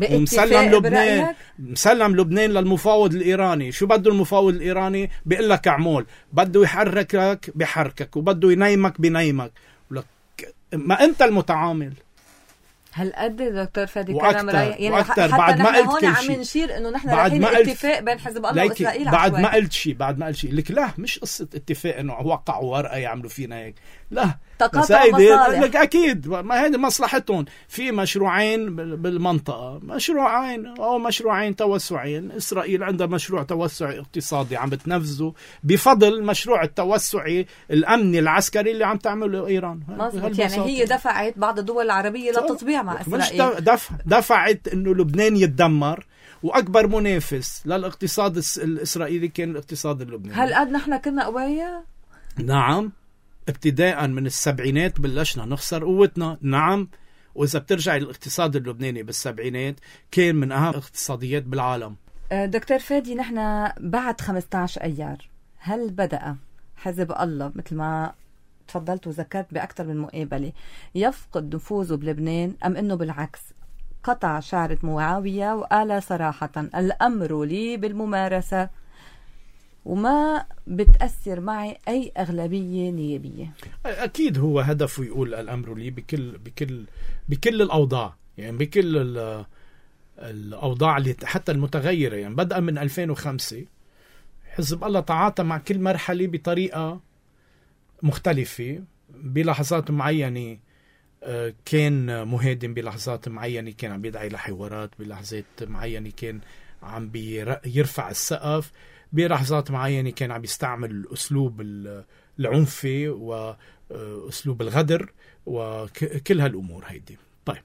مسلم لبنان للمفاوض الإيراني. شو بده المفاوض الإيراني؟ بيقول لك اعمل، بده يحركك بحركك، وبده ينيمك بنيمك. ما أنت المتعامل. هل قد دكتور فادي وأكتر كرم رايح يعني وأكتر حتى بعد ما نحن قلت هون كل عم شيء. نشير انه نحن بعد رايحين ما قلت- اتفاق بين حزب الله لكن واسرائيل بعد عشوائي. ما قلت شيء لك لا مش قصة اتفاق انه وقعوا ورقة يعملوا فينا هيك، لا تقاطع سيدي مصالح. لك اكيد ما هذه مصلحتهم في مشروعين بالمنطقة، مشروعين توسعين. اسرائيل عندها مشروع توسعي اقتصادي عم بتنفذه بفضل مشروع التوسعي الامني العسكري اللي عم تعمله ايران. مظبوط، يعني هي دفعت بعض الدول العربية للتطبيع مع اسرائيل. مش دفعت انه لبنان يتدمر، واكبر منافس للاقتصاد الاسرائيلي كان الاقتصاد اللبناني. هل قد نحن كنا قوية؟ نعم، ابتداء من السبعينات بلشنا نخسر قوتنا. نعم، واذا بترجع الاقتصاد اللبناني بالسبعينات كان من اهم الاقتصاديات بالعالم. دكتور فادي، نحن بعد 15 ايار هل بدأ حزب الله مثل ما تفضلت وذكرت بأكثر من مقابلة يفقد نفوذه بلبنان، أم أنه بالعكس قطع شعرة معاوية وقال صراحة الأمر لي بالممارسة وما بتأثر معي أي أغلبية نيابية؟ أكيد هو هدفه يقول الأمر لي بكل الأوضاع، يعني بكل الأوضاع اللي حتى المتغيرة. يعني بدأ من 2005 حزب الله تعاطى مع كل مرحلة بطريقة مختلفة. بلحظات معينة كان مهادن، بلحظات معينة كان عم بيدعي لحوارات، بلحظات معينة كان عم يرفع السقف، بلحظات معينة كان عم يستعمل الأسلوب العنفي وأسلوب الغدر وكل هالأمور هيدي. طيب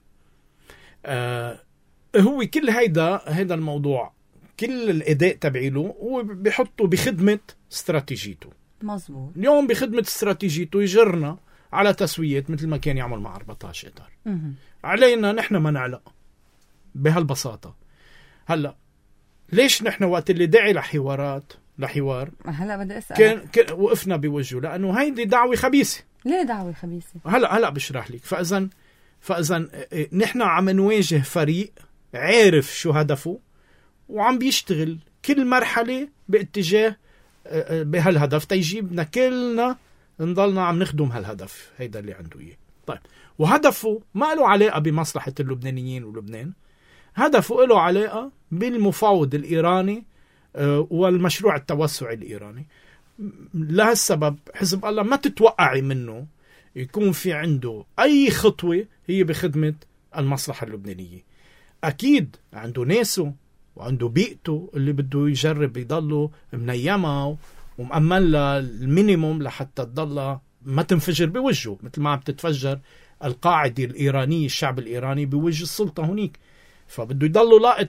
هو كل هيدا الموضوع، كل الأداء تبعيله هو بيحطه بخدمة استراتيجيته. مظبوط. اليوم بخدمة استراتيجيته يجرنا على تسويات مثل ما كان يعمل مع 14 إطار. علينا نحن ما نعلق بهالبساطة. هلأ ليش نحن وقت اللي دعي لحوار هلا بدي أسأل كان وقفنا بوجهه؟ لأنه هيدي دعوة خبيثة. ليه دعوة خبيثة؟ هلأ بشرح لك. فإذن نحن عم نواجه فريق عارف شو هدفه وعم بيشتغل كل مرحلة باتجاه بهالهدف تيجيبنا كلنا نضلنا عم نخدم هالهدف هيدا اللي عنده إياه. طيب، وهدفه ما له علاقة بمصلحة اللبنانيين ولبنان، هدفه له علاقة بالمفاوض الإيراني والمشروع التوسعي الإيراني. لهالسبب حزب الله ما تتوقعي منه يكون في عنده أي خطوة هي بخدمة المصلحة اللبنانية. أكيد عنده ناسه وعنده بيئته اللي بده يجرب يضله منيمة ومأمن لها المينيموم لحتى تضلها ما تنفجر بوجهه، مثل ما عم تتفجر القاعدة الإيرانية، الشعب الإيراني بوجه السلطة هنيك. فبده يضلوا لاقط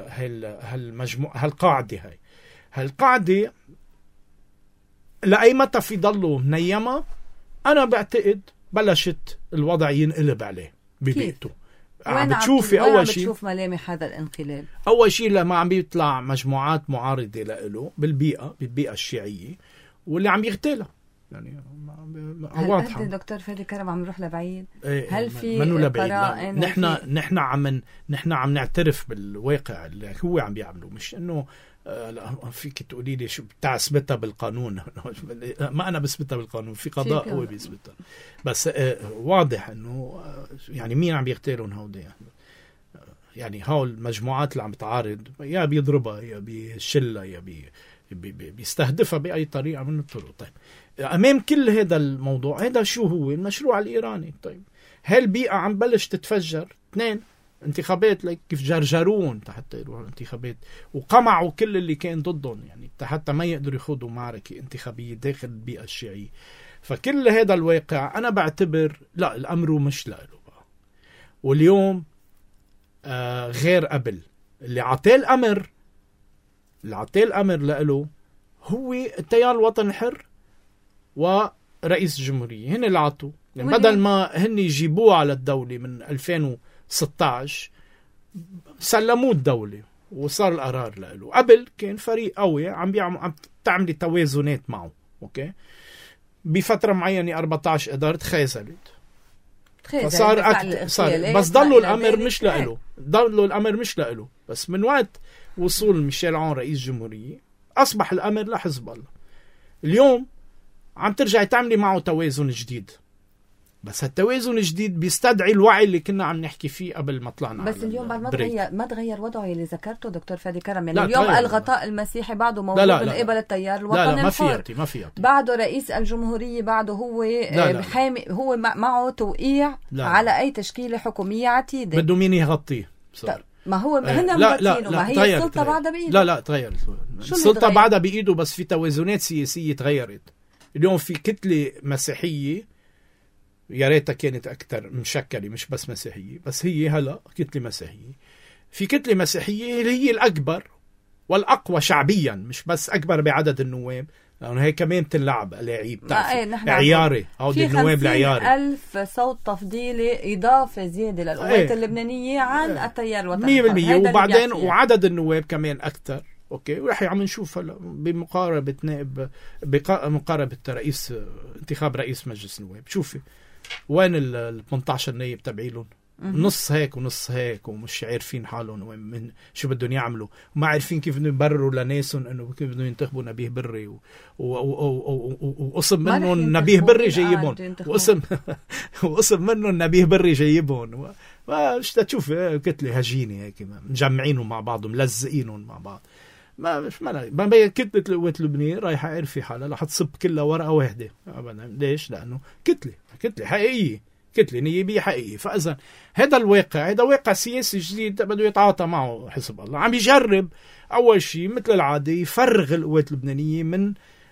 هالقاعدة هالقاعدة لأي متى في ضلوا منيمة. أنا بعتقد بلشت الوضع ينقلب عليه ببيئته. عم بتشوفي أول شيء بتشوف ملامح هذا الانقلاب. أول شيء لما عم بيطلع مجموعات معارضة له بالبيئة الشيعية واللي عم يغتالها. يعني واضحة. هل دكتور فادي كرم عم نروح لبعيد؟ هل في قرائن؟ نحن عم نعترف بالواقع اللي هو عم بيعمله، مش انه فيك تقولي لي شو بتثبتها بالقانون. ما انا بثبتها بالقانون، في قضاء هو بيثبتها. بس واضح انه يعني مين عم يغتالهم هودي؟ يعني هول المجموعات اللي عم بتعارض يا بيضربها يا بيشلها يا بيستهدفها بأي طريقة من الطرق. طيب، أمام كل هذا الموضوع، هذا شو هو المشروع الإيراني. طيب، هالبيئة عم بلش تتفجر. 2 انتخابات كيف جرجرون حتى يروحوا انتخابات وقمعوا كل اللي كان ضدهم، يعني حتى ما يقدروا يخوضوا معركة انتخابية داخل البيئة الشيعية. فكل هذا الواقع أنا بعتبر لا، الأمر مش لأله بقى. واليوم غير قبل اللي عطيه الأمر لأله هو التيار الوطني الحر ورئيس الجمهورية. هن اللي عطوا، يعني بدل ما هن يجيبوه على الدولة من 2016 سلموه الدولة وصار القرار لأله. قبل كان فريق قوي عم تعملي توازنات معه. أوكي، بفترة معينة 14 إدارة تخاذلت، فصار بس ضلوا الأمر مش لأله. بس من وقت وصول ميشيل عون رئيس جمهورية أصبح الأمر لحزب الله. اليوم عم ترجع تعملي معه توازن جديد. بس التوازن الجديد بيستدعي الوعي اللي كنا عم نحكي فيه قبل ما طلعنا. بس اليوم بعد ما تغير وضعه اللي ذكرته دكتور فادي كرم، يعني لا اليوم تغير. الغطاء المسيحي بعده موجود من قبل التيار الوطني لا الحر. ما فيها بعده رئيس الجمهورية بعده هو حامي، هو معه توقيع على أي تشكيلة حكومية عتيدة. بده مين يغطيه صار. ما هو هن مغطينه، ما هي السلطة بعدها بإيده. لا تغير السلطة بعدها بإيده، بس في توازنات سياسية تغيرت. اليوم في كتلة مسيحية يا ريتها كانت أكثر مشكلة، مش بس مسيحية، بس هي هلا كتلة مسيحية. في كتلة مسيحية اللي هي الأكبر والأقوى شعبيا، مش بس أكبر بعدد النواب، لأنه هي كمان بتلعب لعيب عياري أو دي النواب العياري. 50,000 صوت تفضيلي إضافة زيادة للقوات اللبنانية عن التيار الوطني 100%. وبعدين وعدد النواب كمان أكثر. اوكي، ورح عم نشوف هلا بمقاربة نائب بمقاربة رئيس انتخاب رئيس مجلس النواب، شوفي وين ال 18 نائب تبعيلهم، نص هيك ونص هيك، ومش عارفين حالهم من شو بدهم يعملوا، وما عارفين كيف بدهم يبرروا لناسهم انه كيف بدهم ينتخبوا نبيه بري وقسم منهم نبيه بري جايبهم، وقسم منهم نبيه بري جايبهم، مش تشوف كتلة هجينة هيك مجمعينهم مع بعض وملزقينهم مع بعض. ما كتلة القوات اللبنانية رايحة عارفة حالها رح تصب كلها ورقة واحدة أبدا. ليش؟ لأنه كتلة حقيقية، كتلة نيابية حقيقية. فإذا هذا الواقع، هذا واقع سياسي جديد بده يتعاطى معه حزب الله. عم يجرب أول شيء مثل العادة يفرغ القوات اللبنانية من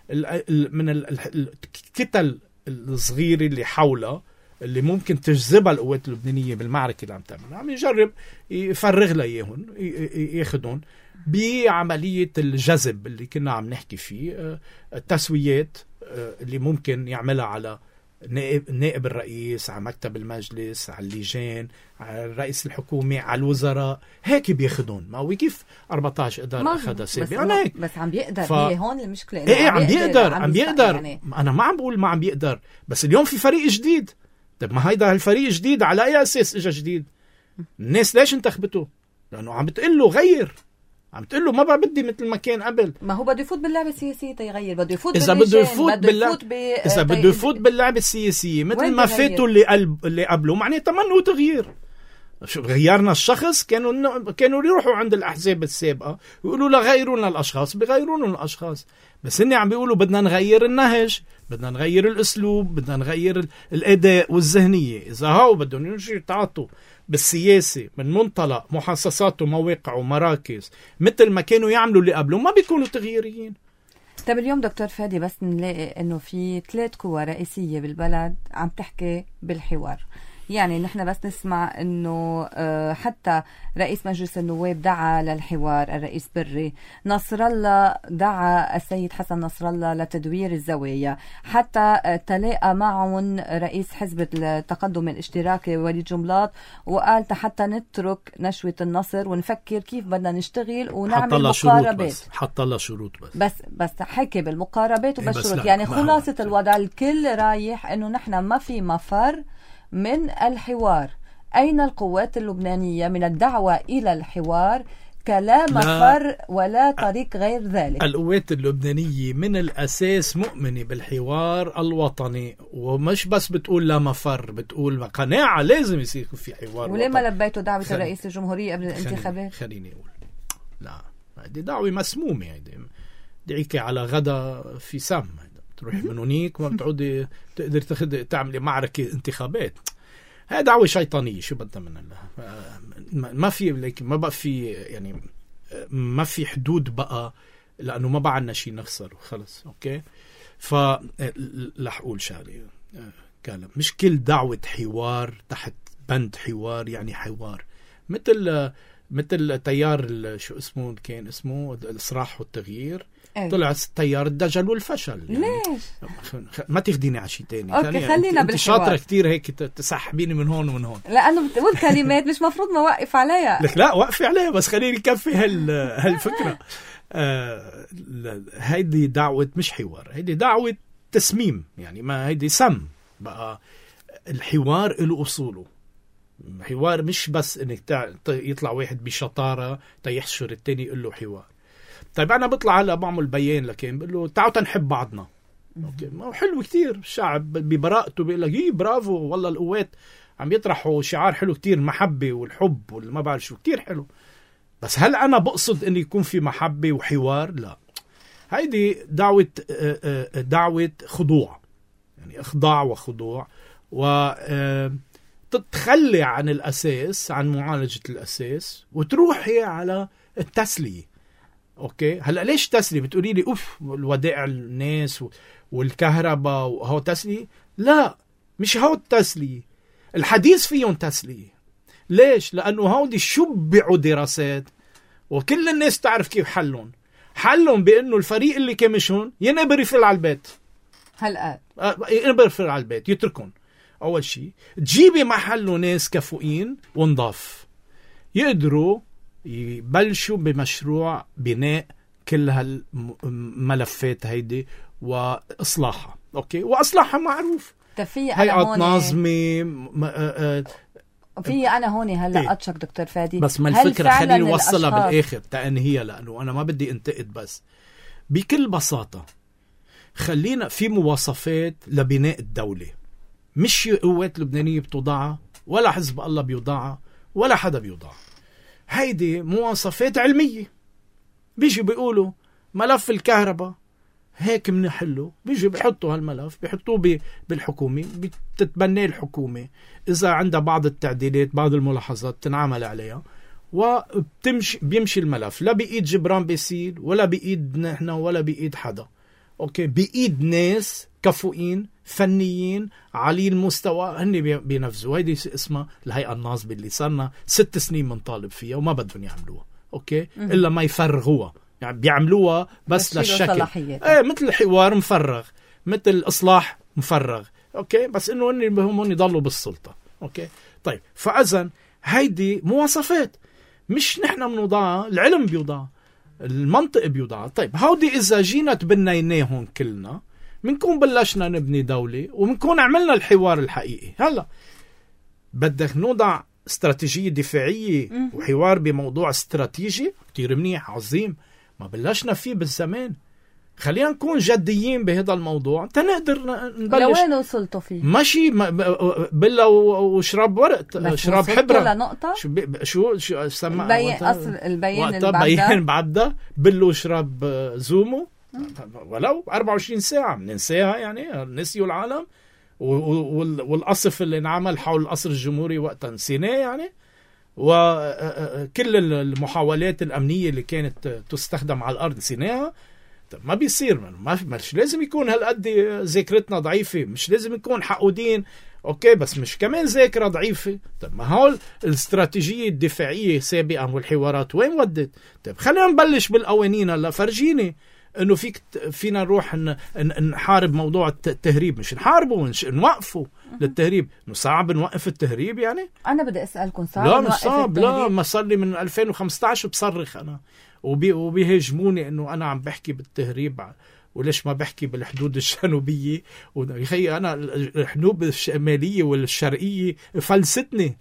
الكتل الصغيرة اللي حولها اللي ممكن تجذبها القوات اللبنانية بالمعركة اللي عم تعملها. عم يجرب يفرغ لها إياهم، ياخدون بعملية الجذب اللي كنا عم نحكي فيه، التسويات اللي ممكن يعملها على نائب الرئيس، على مكتب المجلس، على اللجان، على الرئيس الحكومي، على الوزراء، هيك بياخدون. ما هو كيف 14 إدارة أخذها سابقا هيك. بس عم بيقدر. هي هون المشكلة. عم بيقدر يعني. أنا ما عم بقول ما عم بيقدر، بس اليوم في فريق جديد. طب ما هيدا الفريق جديد على أي أساس إجا جديد؟ الناس ليش انتخبته؟ لأنه عم بتقول له غير، عم تقول له ما بقى بدي مثل ما كان قبل. ما هو بده يفوت باللعبة السياسية تيغير، بده يفوت إذا بده يفوت باللعبة السياسية مثل ما فاتوا اللي قبله، معناتها منه تغيير. شو غيرنا الشخص؟ كانوا يروحوا عند الأحزاب السابقة ويقولوا لا غيرونا الأشخاص، بغيرون الأشخاص. بس هن عم بيقولوا بدنا نغير النهج، بدنا نغير الأسلوب، بدنا نغير الأداء والذهنية. إذا هاو بدهم يرجعوا يتعاطوا بالسياسة من منطلق محاصصات ومواقع ومراكز مثل ما كانوا يعملوا اللي قبله، ما بيكونوا تغييريين. طب اليوم دكتور فادي بس نلاقي انه في 3 قوى رئيسية بالبلد عم تحكي بالحوار. يعني نحن بس نسمع انه حتى رئيس مجلس النواب دعا للحوار، الرئيس بري، نصر الله دعا السيد حسن نصر الله لتدوير الزوايا، حتى تلاقى معهم رئيس حزب التقدم الاشتراكي وليد جملاط وقال حتى نترك نشوة النصر ونفكر كيف بدنا نشتغل ونعمل مقاربات. حط الله شروط بس حكي بالمقاربات وبالشروط. يعني خلاصة الوضع الكل رايح انه نحن ما في مفر من الحوار. أين القوات اللبنانية من الدعوة إلى الحوار كلا مفر ولا طريق غير ذلك؟ القوات اللبنانية من الأساس مؤمنة بالحوار الوطني، ومش بس بتقول لا مفر، بتقول قناعة لازم يصير في حوار. ولما لبيتوا دعوة الرئيس الجمهورية قبل الانتخابات؟ خليني أقول لا، هذه دعوة مسمومة. دعيك على غدا في سم، تروحي من هناك وما بتعودي تقدر تعملي معركة انتخابات. هذا دعوة شيطانية. شو بدنا من الله؟ ما في ما بقى في يعني ما في حدود بقى، لأنه ما بقى عنا شيء نخسر وخلص. أوكي، فلح أقول شغلة كلام، مش كل دعوة حوار تحت بند حوار يعني حوار. مثل تيار شو اسمه، كان اسمه الإصلاح والتغيير، طلع تيار الدجل والفشل. يعني ليش؟ ما تاخديني على شيء تاني. أوكي، خلينا انت شاطرة كتير هيك تسحبيني من هون ومن هون، لأنه بتقول كلمات مش مفروض ما وقف عليها. لك لا وقفي عليها، بس خليني كفي هالفكرة. هيدي دعوة مش حوار، هيدي دعوة تسميم. يعني ما هيدي سم بقى. الحوار له أصوله. حوار مش بس انك يطلع واحد بشطارة تيحشر التاني يقول له حوار. طيب أنا بطلع هلا بعمل بيان لكن بقول له تعالوا تنحب بعضنا. اوكي ما هو حلو كتير. الشعب ببراءته بيقول لك برافو والله القوات عم يطرحوا شعار حلو كتير، المحبة والحب والما بعرف شو، كتير حلو. بس هل أنا بقصد أن يكون في محبة وحوار؟ لا، هيدي دعوة خضوع، يعني إخضاع وخضوع، وتتخلي عن الأساس، عن معالجة الأساس، وتروحي على التسلية. أوكي هلأ ليش تسلية؟ بتقولي لي أوف الودائع الناس والكهرباء وهو تسلية؟ لا، مش هو التسلية. الحديث فيهم تسلية. ليش؟ لأنه هودي شبعوا دراسات وكل الناس تعرف كيف حلهم بأنه الفريق اللي كمشون ينبر يفل على البيت. هلأ ينبر يفل على البيت، يتركون. أول شيء تجيبي محله ناس كفؤين ونضاف يقدروا يبلشوا بمشروع بناء كل هالملفات هيدي وإصلاحها. أوكي، وإصلاحها معروف، هيئة ناظمة. في أنا هون هلأ أتشك دكتور فادي، بس ما الفكرة خليني وصلها بالآخر تأنهيها، لأنه أنا ما بدي انتقد. بس بكل بساطة خلينا في مواصفات لبناء الدولة، مش قوات لبنانية بتوضعها ولا حزب الله بيوضعها ولا حدا بيوضعها. هيدي مواصفات علمية. بيجي بيقولوا ملف الكهرباء هيك منحله، بيجي بيحطوا هالملف، بيحطوه بالحكومة، بتتبنيه الحكومة إذا عندها بعض التعديلات، بعض الملاحظات تنعمل عليها، بيمشي الملف، لا بإيد جبران بيسيل ولا بإيد نحن ولا بإيد حدا. أوكي، بإيد ناس كفؤين فنيين عالي المستوى، هن بينفذوا. هيدي اسمها الهيئة الناظمة اللي صارنا 6 سنين منطالب فيها وما بدهم يعملوها. أوكي، إلا ما يفرغوها، يعني بيعملوها بس للشكل. مثل الحوار مفرغ، مثل إصلاح مفرغ. أوكي، بس إنه هم يضلوا بالسلطة. أوكي، طيب فأذن هيدي مواصفات مش نحن بنوضعها، العلم بيوضعها، المنطق بيوضعها. طيب هودي إذا جينا تبنيناهم كلنا منكون بلشنا نبني دولة ومنكون عملنا الحوار الحقيقي. هلا بدك نوضع استراتيجية دفاعية وحوار بموضوع استراتيجي كتير منيح عظيم، ما بلشنا فيه بالزمان. خلينا نكون جديين بهذا الموضوع تنقدر نبلش. لوين وصلتوا فيه؟ ماشي بلا وشرب ورق، شرب حبرة لنقطة. شو سمع البين بعدها بلو شرب زومو ولو 24 ساعة بننساها، يعني نسيوا العالم. والقصف اللي انعمل حول القصر الجمهوري وقتها نسيناه يعني، وكل المحاولات الأمنية اللي كانت تستخدم على الأرض نسيناها. ما بيصير، مش لازم يكون هالقد ذاكرتنا ضعيفة، مش لازم نكون حقودين. اوكي، بس مش كمان ذاكرة ضعيفة. طب ما هول الاستراتيجية الدفاعية سابقا والحوارات وين ودت؟ طب خلينا نبلش بالقوانين. هلا فرجيني انه فينا نروح نحارب موضوع التهريب، مش نحاربه، نوقفه للتهريب. انه صعب نوقف التهريب يعني؟ انا بدي اسالكم صعب؟ لا مش صعب، لا ما صار لي من 2015 بصرخ انا وبيهاجموني انه انا عم بحكي بالتهريب وليش ما بحكي بالحدود الجنوبية. ويخي انا الحدود الشمالية والشرقية فلستني.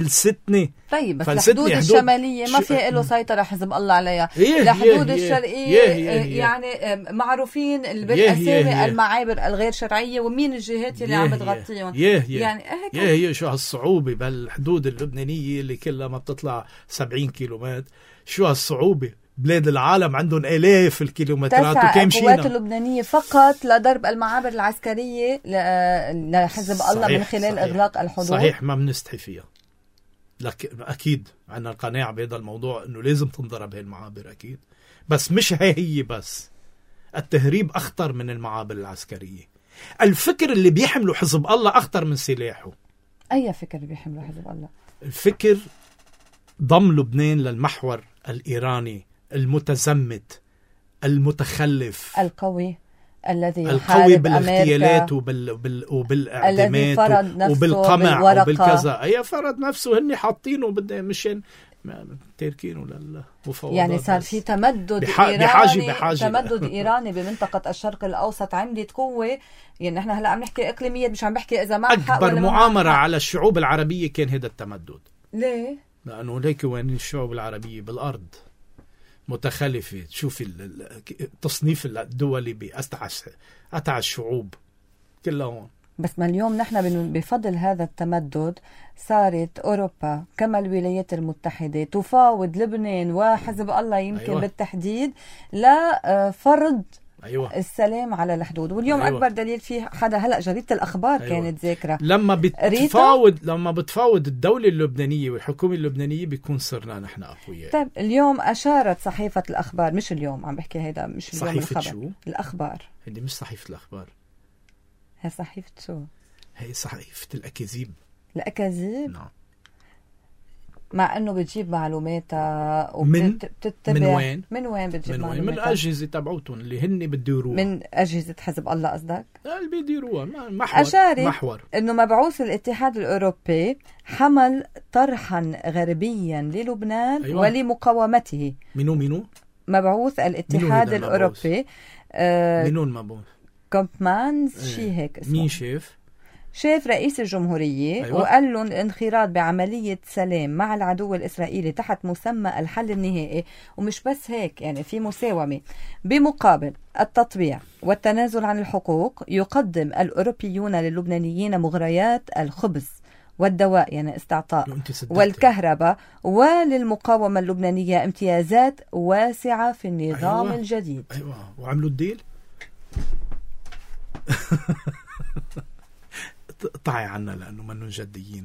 طيب بس الحدود الشمالية ما في له سيطرة حزب الله عليها. الحدود الشرقية يعني معروفين بالأسامي المعابر الغير شرعية ومين الجهات اللي عم بتغطيهم. يعني هي شو هالصعوبة بالحدود اللبنانية اللي كلها ما بتطلع 70 كيلومتر. شو هالصعوبة؟ بلاد العالم عندهم آلاف الكيلومترات وكم شينا. القوات اللبنانية فقط لضرب المعابر العسكرية لحزب الله من خلال إغلاق الحدود. صحيح، ما بنستحي فيها، لكن أكيد عنا القناعة بهذا الموضوع أنه لازم تنضرب هاي المعابر أكيد. بس مش هي بس، التهريب أخطر من المعابر العسكرية. الفكر اللي بيحمله حزب الله أخطر من سلاحه. أي فكر بيحمله حزب الله؟ الفكر ضم لبنان للمحور الإيراني المتزمت المتخلف القوي الذي يحارب بالاغتيالات وبالإعدامات وبالقمع وبالكذا. أي فرض نفسه هن حاطينه مشان تاركينه للمفاوضات. يعني صار في تمدد إيراني تمدد إيراني بمنطقة الشرق الأوسط عندي قوة. يعني احنا هلا عم نحكي إقليمية، مش عم بحكي إذا ما أكبر مؤامرة على الشعوب العربية كان هذا التمدد. ليه؟ لأنه ليك وين الشعوب العربية بالأرض متخلفة. تشوفي التصنيف الدولي أتعس الشعوب كلها هون. بس ما اليوم نحن بفضل هذا التمدد صارت أوروبا كما الولايات المتحدة تفاوض لبنان وحزب الله يمكن بالتحديد لفرض السلام على الحدود. واليوم أكبر دليل فيه حدا هلأ جريدة الأخبار كانت ذاكرة لما بتفاوض الدولة اللبنانية والحكومة اللبنانية بيكون صرنا نحن أقوياء. طيب اليوم أشارت صحيفة الأخبار، مش اليوم عم بحكي هيدا مش اليوم صحيفة الخبر. شو؟ الأخبار. هيدي مش صحيفة الأخبار، هي صحيفة شو؟ هي صحيفة الأكاذيب. الأكاذيب؟ نعم. مع انه بتجيب معلوماتها من وين؟ من وين بتجيب معلوماتها؟ من الأجهزة تبعوتهم اللي هن بيديروها. من أجهزة حزب الله قصدك؟ اللي بيديروها محور. انه مبعوث الاتحاد الأوروبي حمل طرحا غربيا للبنان ولمقاومته. منو؟ مبعوث الاتحاد الأوروبي. منو المبعوث؟ كومبمانز شي هيك اسمه. مين شاف رئيس الجمهورية وقال لهم الانخراط بعملية سلام مع العدو الإسرائيلي تحت مسمى الحل النهائي. ومش بس هيك، يعني في مساومة بمقابل التطبيع والتنازل عن الحقوق. يقدم الأوروبيون للبنانيين مغريات الخبز والدواء يعني استعطاء والكهرباء، وللمقاومة اللبنانية امتيازات واسعة في النظام الجديد. وعملوا الديل طاعي عنا لأنه منهم جديين.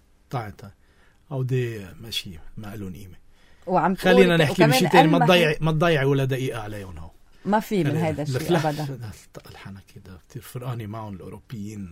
هودي ماشي ما قالون قيمة. خلينا نحكي بشيء تاني، ما تضيعي ولا دقيقة عليهم. هو ما في من هذا الشيء أبدا. الحنا كده كتير فرقاني معهم الأوروبيين.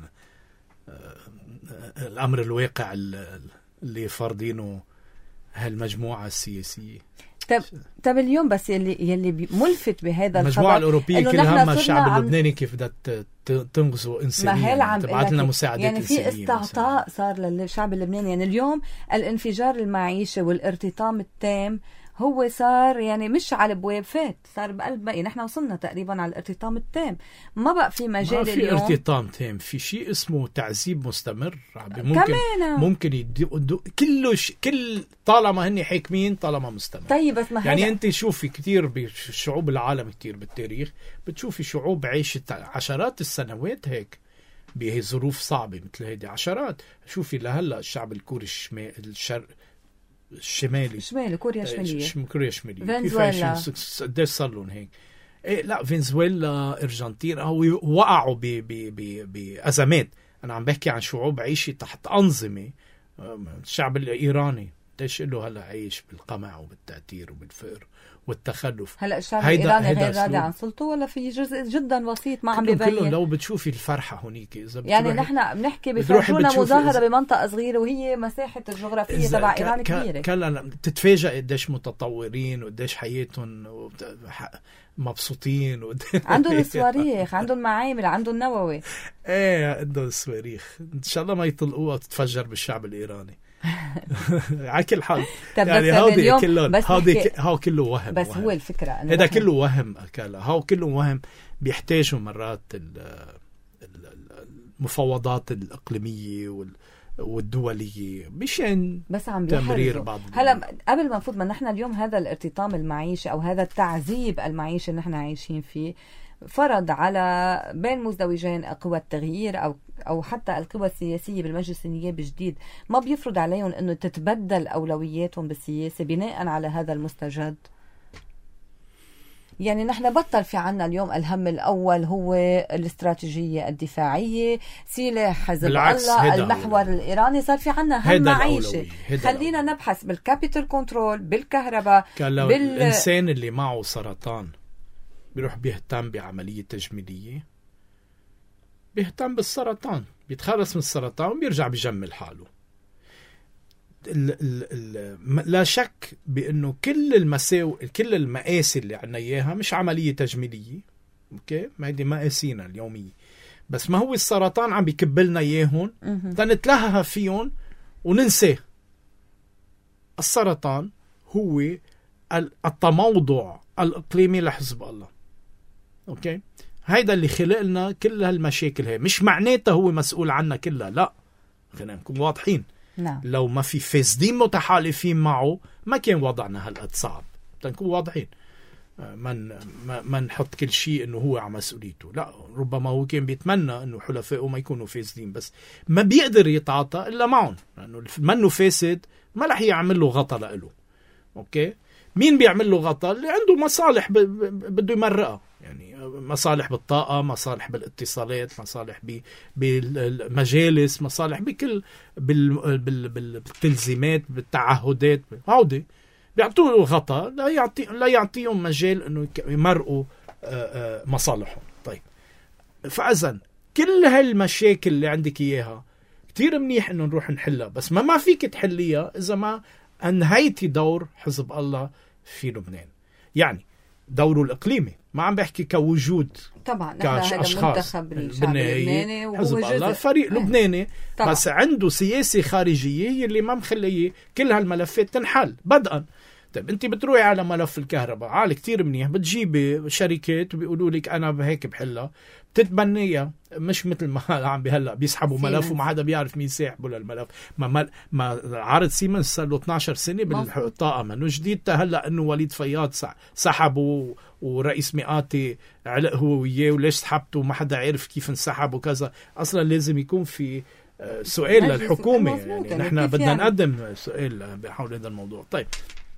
الأمر الواقع اللي فرضينه هالمجموعة السياسية. طب اليوم بس يلي ملفت بهذا المجموعة الأوروبية كلها هم الشعب اللبناني كيف بدها تنغزو إنسانيا، تبعت لنا مساعدات يعني إنسانية. في استعطاء صار للشعب اللبناني. يعني اليوم الانفجار المعيشي والارتطام التام هو صار يعني مش على البواب فات، صار بقلب بقى. نحن وصلنا تقريبا على الارتطام التام، ما بقى في مجال. ما في اليوم ارتطام تام، في شيء اسمه تعذيب مستمر. ممكن كل طالما هني حاكمين طالما مستمر. طيب بس ما يعني انت شوفي كتير بشعوب العالم، كتير بالتاريخ بتشوفي شعوب عيشت عشرات السنوات هيك بظروف صعبة مثل هيدي. عشرات. شوفي لهلا الشعب الكوري الشمالي كوريا الشمالية فنزويلا قديش صار لهم هيك. لا فنزويلا أرجنتين وقعوا بأزمات. أنا عم بحكي عن شعوب عيشة تحت أنظمة. الشعب الإيراني قديش له هلا عايش بالقمع وبالتأثير وبالفقر والتخلف. هلا الشعب الإيراني غير راضي عن سلطته ولا في جزء جدا بسيط ما عم بيبين؟ لو بتشوفي الفرحة هونيك إذا يعني نحن بنحكي بفرجونا مظاهرة بمنطقة صغيرة وهي مساحة الجغرافية تبع إيران كبيرة. كلا تتفاجأ قديش متطورين وقديش حياتهم مبسوطين عندهم الصواريخ، عندهم معامل، عندهم نووي. عندهم الصواريخ. إن شاء الله ما يطلقوها وتتفجر بالشعب الإيراني. على كل حال يعني هاو كله وهم. بس هو الفكرة هذا كله وهم. هاو كله وهم. بيحتاجوا مرات المفاوضات الإقليمية والدولية مشان بس عم تمرير بعض. هلا قبل ما نفوت، ما نحن اليوم هذا الارتطام المعيشي أو هذا التعذيب المعيشي اللي نحن عايشين فيه فرض على بين مزدوجين قوى التغيير أو حتى القوى السياسية بالمجلس النيابي الجديد، ما بيفرض عليهم أنه تتبدل أولوياتهم بالسياسة بناء على هذا المستجد. يعني نحن بطل في عنا اليوم الهم الأول هو الاستراتيجية الدفاعية، سلاح حزب الله، المحور الإيراني. صار في عنا هم معيشة. خلينا نبحث بالكابيتال كنترول، بالكهرباء، الإنسان اللي معه سرطان بيروح بيهتم بعملية تجميلية، بيهتم بالسرطان، بيتخلص من السرطان وبيرجع بيجمل حاله. لا شك بأنه كل المقاسي اللي عنا إياها مش عملية تجميلية. أوكي، ما هذه مقاسينا اليومية. بس ما هو السرطان عم بيكبلنا إياهم تنتلهى فيهم وننسى. السرطان هو التموضع الإقليمي لحزب الله. أوكي، هيدا اللي خلق لنا كل هالمشاكل. هي مش معناتها هو مسؤول عنا كلها، لا، خلينا نكون واضحين. نعم. لو ما في فاسدين متحالفين معه ما كان وضعنا هالقد صعب. تنكون واضحين. ما نحط كل شيء انه هو على مسؤوليته، لا، ربما هو كان بيتمنى انه حلفائه ما يكونوا فاسدين، بس ما بيقدر يتعاطى الا معهم، لانه منه فاسد ما رح يعمل له غطى له. اوكي، مين بيعمل له غطى؟ اللي عنده مصالح بده يمرقها، يعني مصالح بالطاقة، مصالح بالاتصالات، مصالح بالمجالس، مصالح بكل بالتلزيمات، بالتعهدات، هودي بيعطوا له غطاء لا يعطيهم مجال انه يمرقوا مصالحهم. طيب، فاذا كل هالمشاكل اللي عندك اياها كتير منيح انه نروح نحلها، بس ما فيك تحليها اذا ما انهيتي دور حزب الله في لبنان. يعني دوره الاقليمي، ما عم بحكي كوجود طبعا، هذا منتخب الشعب اللبناني وهو حزب الله فريق لبناني طبعا. بس عنده سياسة خارجية هي اللي ما مخليه كل هالملفات تنحل بدءا. طيب انت بتروحي على ملف الكهرباء، عال كتير منيح، بتجيبي شركات وبيقولوا لك انا بهيك بحلها، بتتبنيها، مش مثل ما عم بهلا بيسحبوا ملف وما حدا بيعرف مين ساحبه للملف. ما عرض سيمنز صار له 12 سنه بالطاقه، منه جديد هلا انه وليد فياض سحبه ورئيس مئاتي علق هو وياه، وليش سحبته وما حدا عرف كيف انسحب وكذا. اصلا لازم يكون في سؤال للحكومه، يعني نحن بدنا نقدم سؤال بحول هذا الموضوع. طيب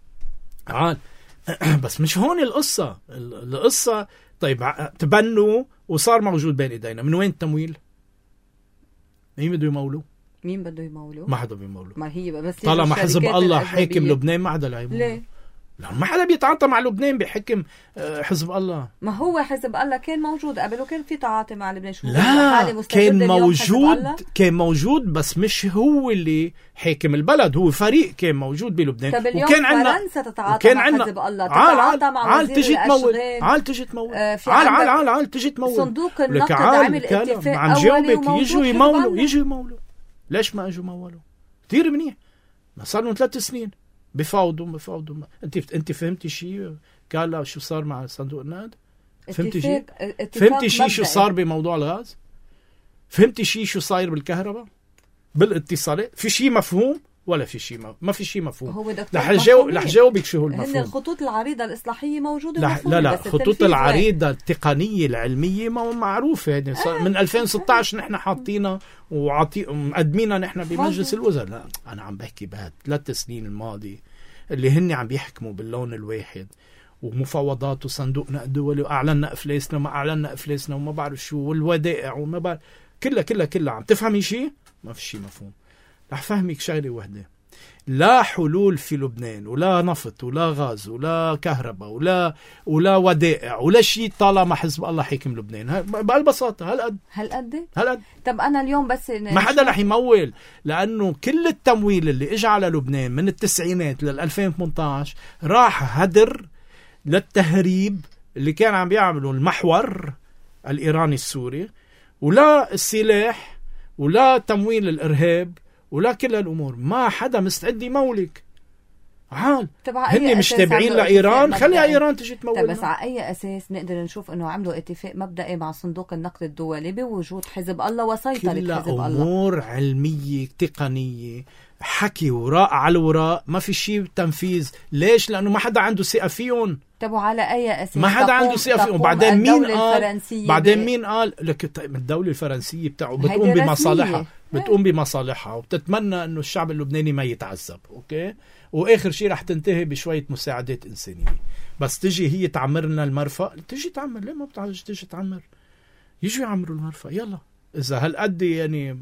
بس مش هون القصة. طيب تبنوا وصار موجود بين ايدينا، من وين التمويل؟ مين بده يموله؟ ما حدا بيموله. ما هي بس طالما حزب الله حاكم لبنان ما حدا يموله. ليه؟ لا، ما حدا بيتعاطى مع لبنان بحكم حزب الله. ما هو حزب الله كان موجود قبل وكان في تعاطي مع لبنان. لا، كان موجود بس مش هو اللي حاكم البلد، هو فريق كان موجود بلبنان. طب اليوم فرنسا تتعاطى مع حزب الله، تتعاطى مع وزير الأشغال، عال تجي تمول صندوق النقد عمل اتفاق أولي يجوا يمولوا. ليش ما اجوا مولوا؟ كتير منيح، ما صار لهم 3 سنين بفاوضوا. انت فهمتي شيء قال شو صار مع صندوق النقد؟ فهمتي شيء شو صار بموضوع الغاز؟ فهمتي شيء شو صاير بالكهرباء بالاتصالات؟ في شيء مفهوم ولا في شيء ما في شيء مفهوم؟ رح جاوبك شو هو المفهوم. هن الخطوط العريضة الإصلاحية موجودة. لا الخطوط العريضة التقنية العلمية ما معروفة، يعني من 2016 نحن حاطينها ومقدمينها نحن بمجلس الوزراء. لا، أنا عم بحكي بهاد 3 سنين الماضي اللي هن عم بيحكموا باللون الواحد، ومفاوضات وصندوق نقد دولي، وأعلنا إفلاسنا وما أعلنا إفلاسنا وما بعرف شو، والودائع وما بعرف كلها عم تفهمي شيء؟ ما في شيء مفهوم. رح فهمك شغلة وحدة، لا حلول في لبنان، ولا نفط ولا غاز ولا كهرباء ولا ودائع ولا شيء طالما حزب الله حاكم لبنان. بهالبساطة هالقد. طب أنا اليوم بس ما حدا رح يمول، لأنه كل التمويل اللي اجى على لبنان من التسعينات لل 2018 راح هدر للتهريب اللي كان عم بيعملوا المحور الإيراني السوري، ولا السلاح ولا تمويل الإرهاب ولا كل هالأمور. ما حدا مستعد يمولك. هن مش تابعين لإيران، خلي إيران تجي تمولنا. بس على أي أساس نقدر نشوف أنه عملوا اتفاق مبدئي مع صندوق النقد الدولي بوجود حزب الله وسيطرة حزب الله؟ كلها أمور علمية تقنية، حكي وراء على الوراء، ما في شيء تنفيذ. ليش؟ لأنه ما حدا عنده ثقة فيهم. طب وعلى أي أساس ما حدا عنده ثقة فيهم؟ بعدين مين قال لك طيب الدولة الفرنسية بتقوم بمصالحها وبتتمنى انه الشعب اللبناني ما يتعذب، اوكي، واخر شيء رح تنتهي بشوية مساعدات انسانية. بس تجي هي تعمر لنا المرفأ، تجي تعمر، ليه ما بتعرفش تجي تعمر؟ يجوا يعمروا المرفأ، يلا. اذا هالقد يعني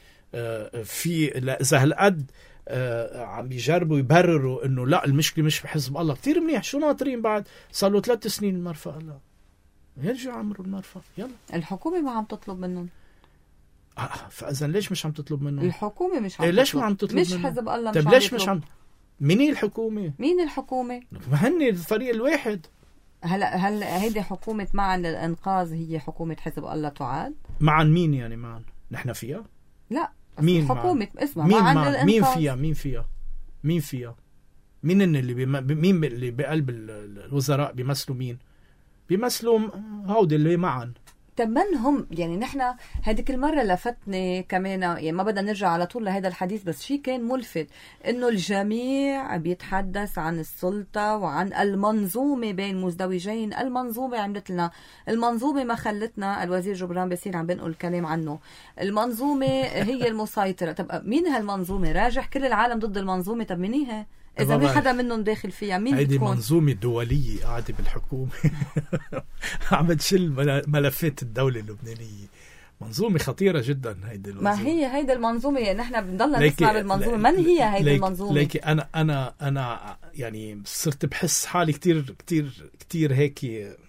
اذا هالقد عم يجربوا يبرروا انه لا المشكلة مش بحزب الله، كتير منيح. شو ناطرين بعد؟ صار له 3 سنين المرفأ، لا يرجعوا يعمروا المرفأ، يلا. الحكومة ما عم تطلب منهم. فاذا ليش مش عم تطلب منهم؟ الحكومة مش عم تطلب. ليش ما عم تطلب مش منهم؟ حزب الله طيب ليش مش عم؟ مين الحكومة؟ ما هن الفريق الواحد. هل هيدي حكومة معن للإنقاذ هي حكومة حزب الله تعاد؟ معن مين يعني معن؟ نحن فيها؟ لا، مين حكومة اسمها معن للإنقاذ. مين فيها؟ مين مين اللي بقلب الوزراء بيمثلوا مين؟ بيمثلوا هودي اللي معن. طب من هم يعني نحن هذيك المرة لفتني كمان، يعني ما بدنا نرجع على طول لهذا الحديث، بس شيء كان ملفت انه الجميع بيتحدث عن السلطة وعن المنظومة بين مزدوجين. المنظومة عملت لنا، المنظومة ما خلتنا. الوزير جبران باسيل عم بنقول كلام عنه، المنظومة هي المسيطرة. طب مين هالمنظومة؟ راجح كل العالم ضد المنظومة. طب مين هي؟ إذا ما حدا منهم داخل فيها مين هيدي بتكون؟ منظومة دولية قاعدة بالحكومة عم تشيل ملفات الدولة اللبنانية. منظومة خطيرة جدا هيدي المنظومة. ما هي هيدا المنظومة، يعني نحن بنضلنا نسمع بالمنظومة. من هي هيدي المنظومة؟ ليكي أنا يعني صرت بحس حالي كتير كتير كتير هيك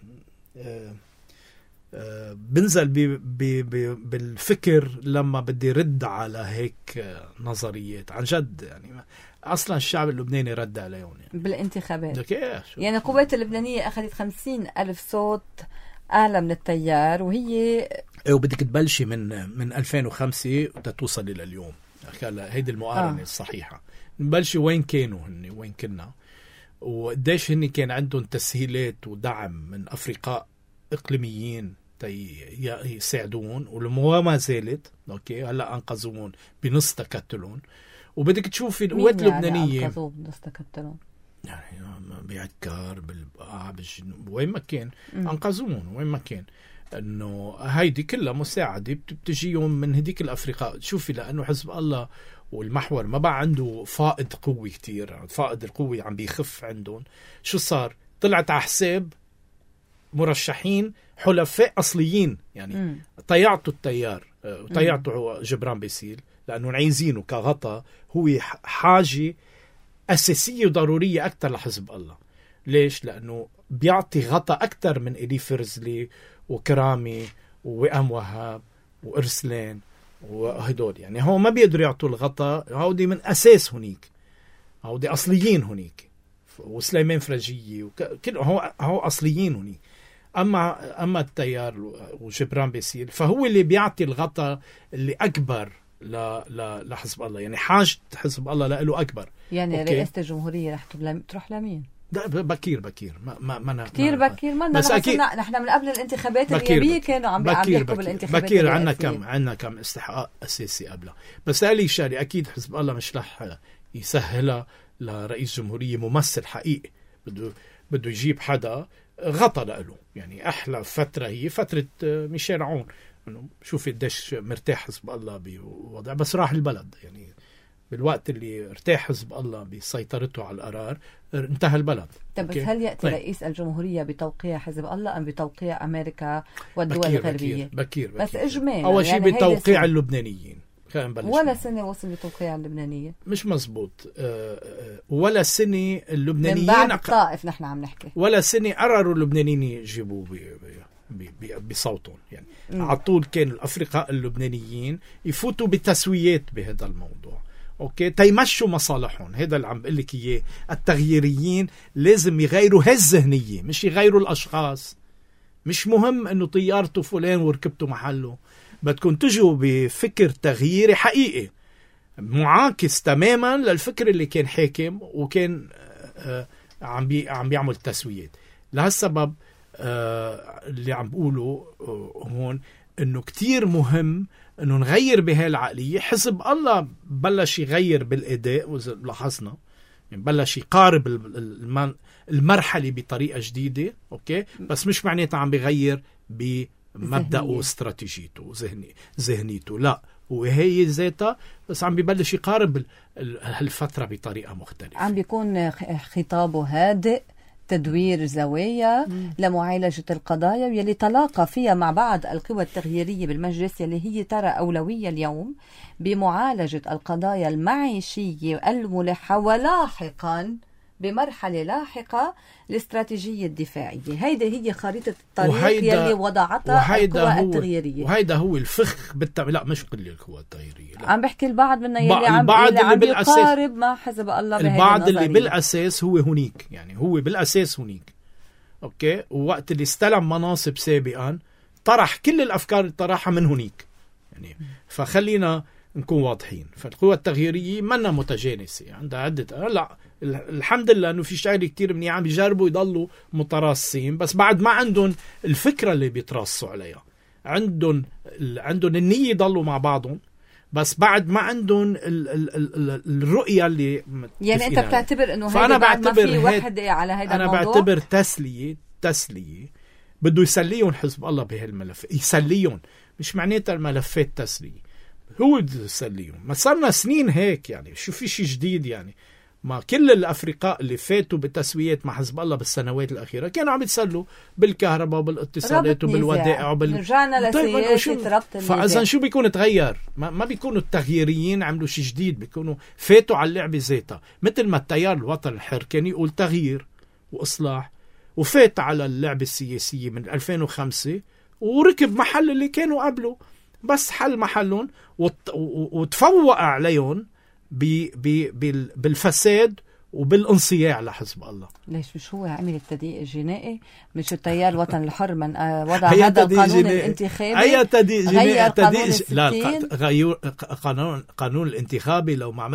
بنزل بالفكر لما بدي رد على هيك نظريات عن جد. يعني أصلا الشعب اللبناني رد عليهم يعني بالانتخابات. يعني القوات اللبنانية أخذت 50,000 صوت أعلى من التيار، وهي وبدك تبلشي من 2005 وتتوصل إلى اليوم. هيدي المقارنة الصحيحة. نبلشي وين كانوا هن، وين كنا، وقديش هن كان عندهم تسهيلات ودعم من أفرقاء إقليميين يساعدون، وما زالت. أوكي هلا أنقذون بنص تكتلون. وبدك تشوفي القوات اللبنانية يعني أنقذوا بنص تكتلون، يعني بعكار وين ما كان أنقذون وين ما كان. إنه هيدي كلها مساعدة بتجيهم من هديك الأفرقاء. شوفي لأنه حزب الله والمحور ما بقى عنده فائض قوي كتير، فائض القوي عم بيخف عندهم. شو صار؟ طلعت على حساب مرشحين حلفاء أصليين. يعني طيعتوا التيار، طيعتوا جبران باسيل لأنه عايزينه كغطاء. هو حاجة أساسية وضرورية أكتر لحزب الله. ليش؟ لأنه بيعطي غطاء أكتر من إلي فرزلي وكرامي ووئام وهاب وإرسلان وهدول. يعني هو ما بيقدروا يعطوا الغطاء. هودي من أساس هنيك، هودي أصليين هنيك، وسليمان فرجية وكل هو أصليين هنيك. أما التيار وجبران باسيل فهو اللي بيعطي الغطاء اللي أكبر لحزب الله. يعني حاجة حزب الله له أكبر. يعني رئاسة الجمهورية رح تروح لمين؟ بكير ما كتير بكير. ما بس أكيد نحن من قبل الانتخابات النيابية كانوا عم يحكوا بالانتخابات بكير. عنا كم استحقاق أساسي قبلها. بس قالي شاري أكيد حزب الله مش رح يسهلها لرئيس جمهورية ممثل حقيقي. بده يجيب حدا غطى له. يعني أحلى فترة هي فترة ميشيل عون. شوفي قديش مرتاح حزب الله بوضع، بس راح البلد. يعني بالوقت اللي ارتاح حزب الله بسيطرته على القرار انتهى البلد. طب بس هل يأتي رئيس الجمهورية بتوقيع حزب الله أم بتوقيع أمريكا والدول الغربية؟ بكير. بس إجمالا أول شيء يعني بتوقيع اللبنانيين. ولا سنة وصل بتوقيع اللبنانية؟ مش مزبوط. ولا سنة اللبنانيين من بعد الطائف نحن عم نحكي. ولا سنة قرروا اللبنانيين يجيبوا بصوتهم. يعني على طول كان الأفرقاء اللبنانيين يفوتوا بتسويات بهذا الموضوع. اوكي تيمشوا مصالحهم. هذا اللي عم بقول لك اياه. التغييريين لازم يغيروا هالذهنيه، مش يغيروا الاشخاص. مش مهم انه طيارته فلان وركبته محله. بدكم تجوا بفكر تغييري حقيقي معاكس تماما للفكر اللي كان حاكم وكان عم بيعمل تسويات. لهالسبب اللي عم بقوله هون انه كتير مهم انه نغير بهالعقلية. حزب الله بلش يغير بالاداء وإذا لاحظنا يعني بلش يقارب المرحلة بطريقة جديدة. اوكي بس مش معناتها عم بيغير بمبدأه واستراتيجيته ذهنيته، لا وهي ذاتها، بس عم ببلش يقارب هالفترة بطريقة مختلفة. عم بيكون خطابه هادئ، تدوير زوايا لمعالجة القضايا يلي تلاقى فيها مع بعض القوى التغييرية بالمجلس، يلي هي ترى أولوية اليوم بمعالجة القضايا المعيشية الملحة، ولاحقا بمرحلة لاحقة الاستراتيجية الدفاعية. هيدا هي خريطة الطريق يلي وضعتها القوى التغييرية. وهيدا هو الفخ لا مش كل القوى التغييرية، لا. عم بحكي البعض منا يلي عم يقارب مع حزب الله. البعض اللي بالأساس هو هنيك، يعني هو بالأساس هنيك. أوكي ووقت اللي استلم مناصب سابقا طرح كل الأفكار اللي طرحها من هنيك. يعني فخلينا نكون واضحين. فالقوى التغييرية منا متجانسة، عندها عدة لا الحمد لله انه في شغله كتير منيحه عم بيجربوا يضلوا متراصين، بس بعد ما عندهم الفكره اللي بيتراصوا عليها. عندهم النية يضلوا مع بعضهم، بس بعد ما عندهم الرؤية اللي يعني أنت بتعتبر إنه فأنا بعتبر ما في وحدة على هذا الموضوع؟ أنا بعتبر تسلية بده يسليهم حزب الله بهالملف، يسليهم، مش معناتها الملفات تسلية، هو بده يسليهم. ما صارنا سنين هيك يعني، شو في شيء جديد يعني؟ ما كل الأفرقاء اللي فاتوا بتسويات مع حزب الله بالسنوات الأخيرة كانوا عم يتسلوا بالكهرباء وبالاتصالات وبالودائع رجعنا لسياسة ربط النزاع. فأذن شو بيكون تغير؟ ما بيكونوا التغييريين عملوا شيء جديد، بيكونوا فاتوا على اللعبة ذاتها، مثل ما التيار الوطني الحر كان يقول تغيير وإصلاح، وفات على اللعبة السياسية من 2005 وركب محل اللي كانوا قبله، بس حل محلهم وتفوق عليهم بالفساد وبالانصياع لحزب الله. ليش مش هو عمل التضييق الجنائي؟ مش التيار الوطني الحر من وضع هذا القانون الانتخابي؟ أي تضييق جنائي؟ قانون الانتخابي لو ما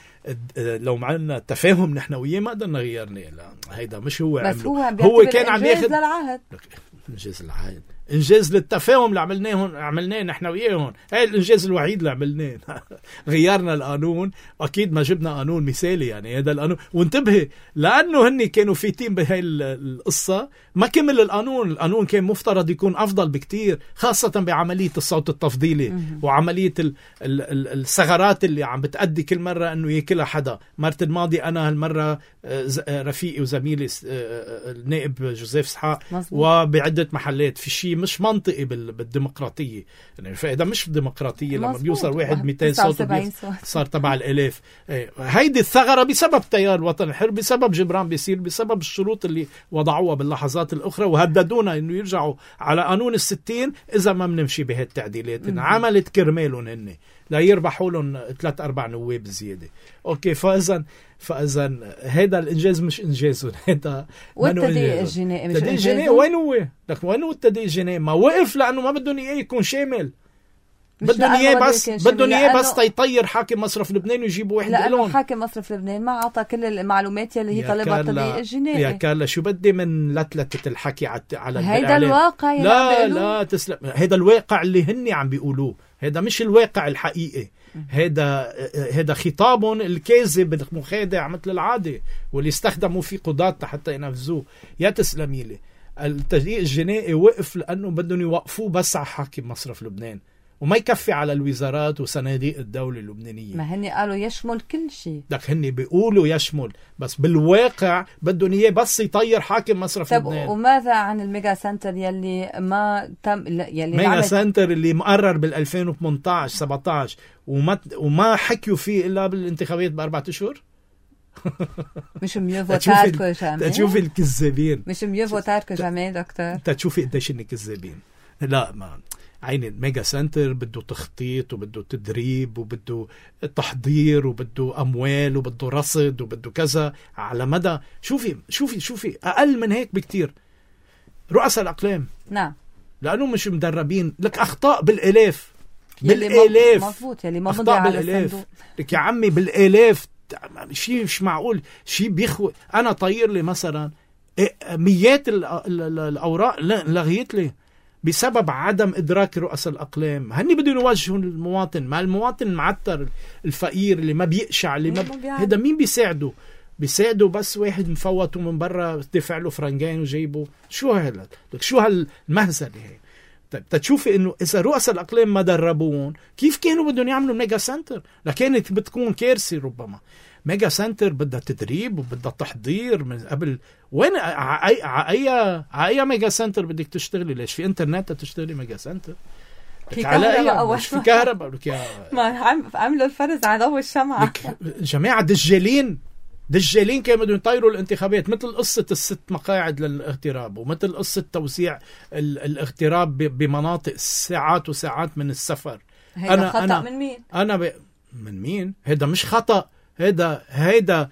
عملنا تفاهم نحن وياه ما قدرنا غيرنا. لا هيدا مش هو بس عمله، هو كان عم ياخذ للعهد. انجاز العهد، انجاز للتفاهم اللي عملناه نحن وياهم، هاي الانجاز الوحيد اللي عملناه. غيرنا القانون، اكيد ما جبنا قانون مثالي يعني، هذا القانون. وانتبه لانه هن كانوا فيتين بهاي القصه، ما كمل القانون كان مفترض يكون افضل بكتير، خاصه بعمليه الصوت التفضيلي وعمليه الثغرات اللي عم بتأدي كل مره انه ياكلها حدا. مرة الماضي انا هالمره رفيقي وزميلي النائب جوزيف اسحاق وبعدة محلات في شيء مش منطقي بالديمقراطية يعني. فإذا مش ديمقراطية لما بيوصل واحد 200 صوت صار تبع الآلاف. هيدي الثغرة بسبب تيار الوطن الحر، بسبب جبران بيصير، بسبب الشروط اللي وضعوها باللحظات الأخرى، وهددونا إنه يرجعوا على قانون 60 إذا ما بنمشي بهالتعديلات. عملت كرمالهم هن لا يربحوا لهم 3-4 نواب زيادة. أوكي، فإذا هذا الإنجاز مش إنجازهم، هذا والتضييق الجنائي مش التضييق الجنائي. وين هو؟ لك وين هو التضييق الجنائي؟ ما وقف لأنه ما بدهم إياه يكون شامل، بدهم إياه بس تيطير حاكم مصرف لبنان ويجيبوا واحد لهم. لأنه حاكم مصرف لبنان ما أعطى كل المعلومات اللي هي طلبها التضييق الجنائي. يا كارلا شو بدي من لتلتة الحكي على هيدا الواقع؟ لا تسلم، هيدا الواقع اللي هني عم بيقولوه، هيدا مش الواقع الحقيقي. هيدا خطابهم الكاذب المخادع مثل العادة واللي استخدموا فيه قضاة حتى ينفذوه. يا تسلمي لي، التضييق الجنائي وقف لأنه بدهم يوقفوه بس على حاكم مصرف لبنان، وما يكفي على الوزارات وصناديق الدولة اللبنانية. ما هني قالوا يشمل كل شيء. لك هني بيقولوا يشمل، بس بالواقع بدهم اياه بس يطير حاكم مصرف لبنان. وماذا عن الميجا سنتر يلي ما تم، يلي ميجا سنتر اللي مقرر بال 2018 17 وما حكيوا فيه الا بالانتخابات ب4 أشهر؟ مش ميو فوتاركو جامي. تشوفي الكذابين، مش ميو فوتاركو جامي دكتور. تشوفي قديش اني كذابين. لا ما عين الميجا سنتر بده تخطيط وبده تدريب وبده تحضير وبده أموال وبده رصد وبده كذا على مدى. شوفي أقل من هيك بكتير. رؤساء الأقلام نعم لأنه مش مدربين، لك أخطاء بالآلاف مضبوط يلي ما مضي على الصندوق. لك يا عمي بالآلاف، شيء مش معقول، شيء بيخوي. أنا طير لي مثلا ميات الأوراق لغيت لي بسبب عدم إدراك رؤساء الأقلام. هني بدهم يوجهوا المواطن، ما المواطن المعتر الفقير اللي ما بيقشع هذا مين بيساعده بس واحد مفوته من برا دفع له فرنجين وجايبه. شو هذا؟ شو هالمهزلة هي؟ طيب تشوفي انه اذا رؤساء الاقلام ما دربوهم كيف كانوا بدهم يعملوا ميجا سنتر؟ لكانت بتكون كارثه. ربما ميجا سنتر بدها تدريب وبدها تحضير من قبل. وين اي ميجا سنتر بدك تشتغلي؟ ليش في انترنت تشتغلي ميجا سنتر؟ في كهرباء مش في كهرباء ما عملوا الفرز على ضوء الشمعة. جماعة دجالين كانوا بدهم يطيروا الانتخابات، مثل قصة 6 مقاعد للاغتراب، ومثل قصة توسيع الاغتراب بمناطق ساعات وساعات من السفر. هذا خطأ من مين؟ من مين؟ هذا مش خطأ، هيدا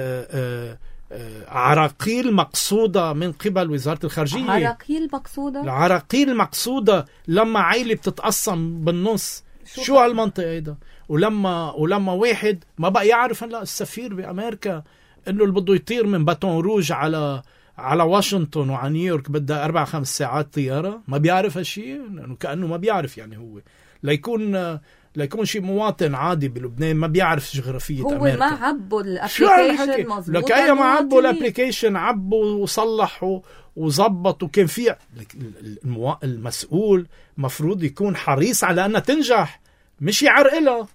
عراقيل مقصودة من قبل وزارة الخارجية. عراقيل مقصودة لما عائلة بتتقسم بالنص. شو هالمنطق هيدا؟ ولما واحد ما بقى يعرف هلا السفير بأمريكا انه اللي بده يطير من باتون روج على واشنطن وعلى نيويورك بدها 4-5 ساعات طيارة، ما بيعرف هالشيء، كأنه ما بيعرف يعني. هو ليكون شيء مواطن عادي بلبنان ما بيعرف جغرافية هو أمريكا. ما عبوا الابليكيشن مظبوط، لك أي ما عبوا الابليكيشن، عبوا وصلحوا وزبطوا. كان في المسؤول مفروض يكون حريص على أنها تنجح، مش يعرقلها.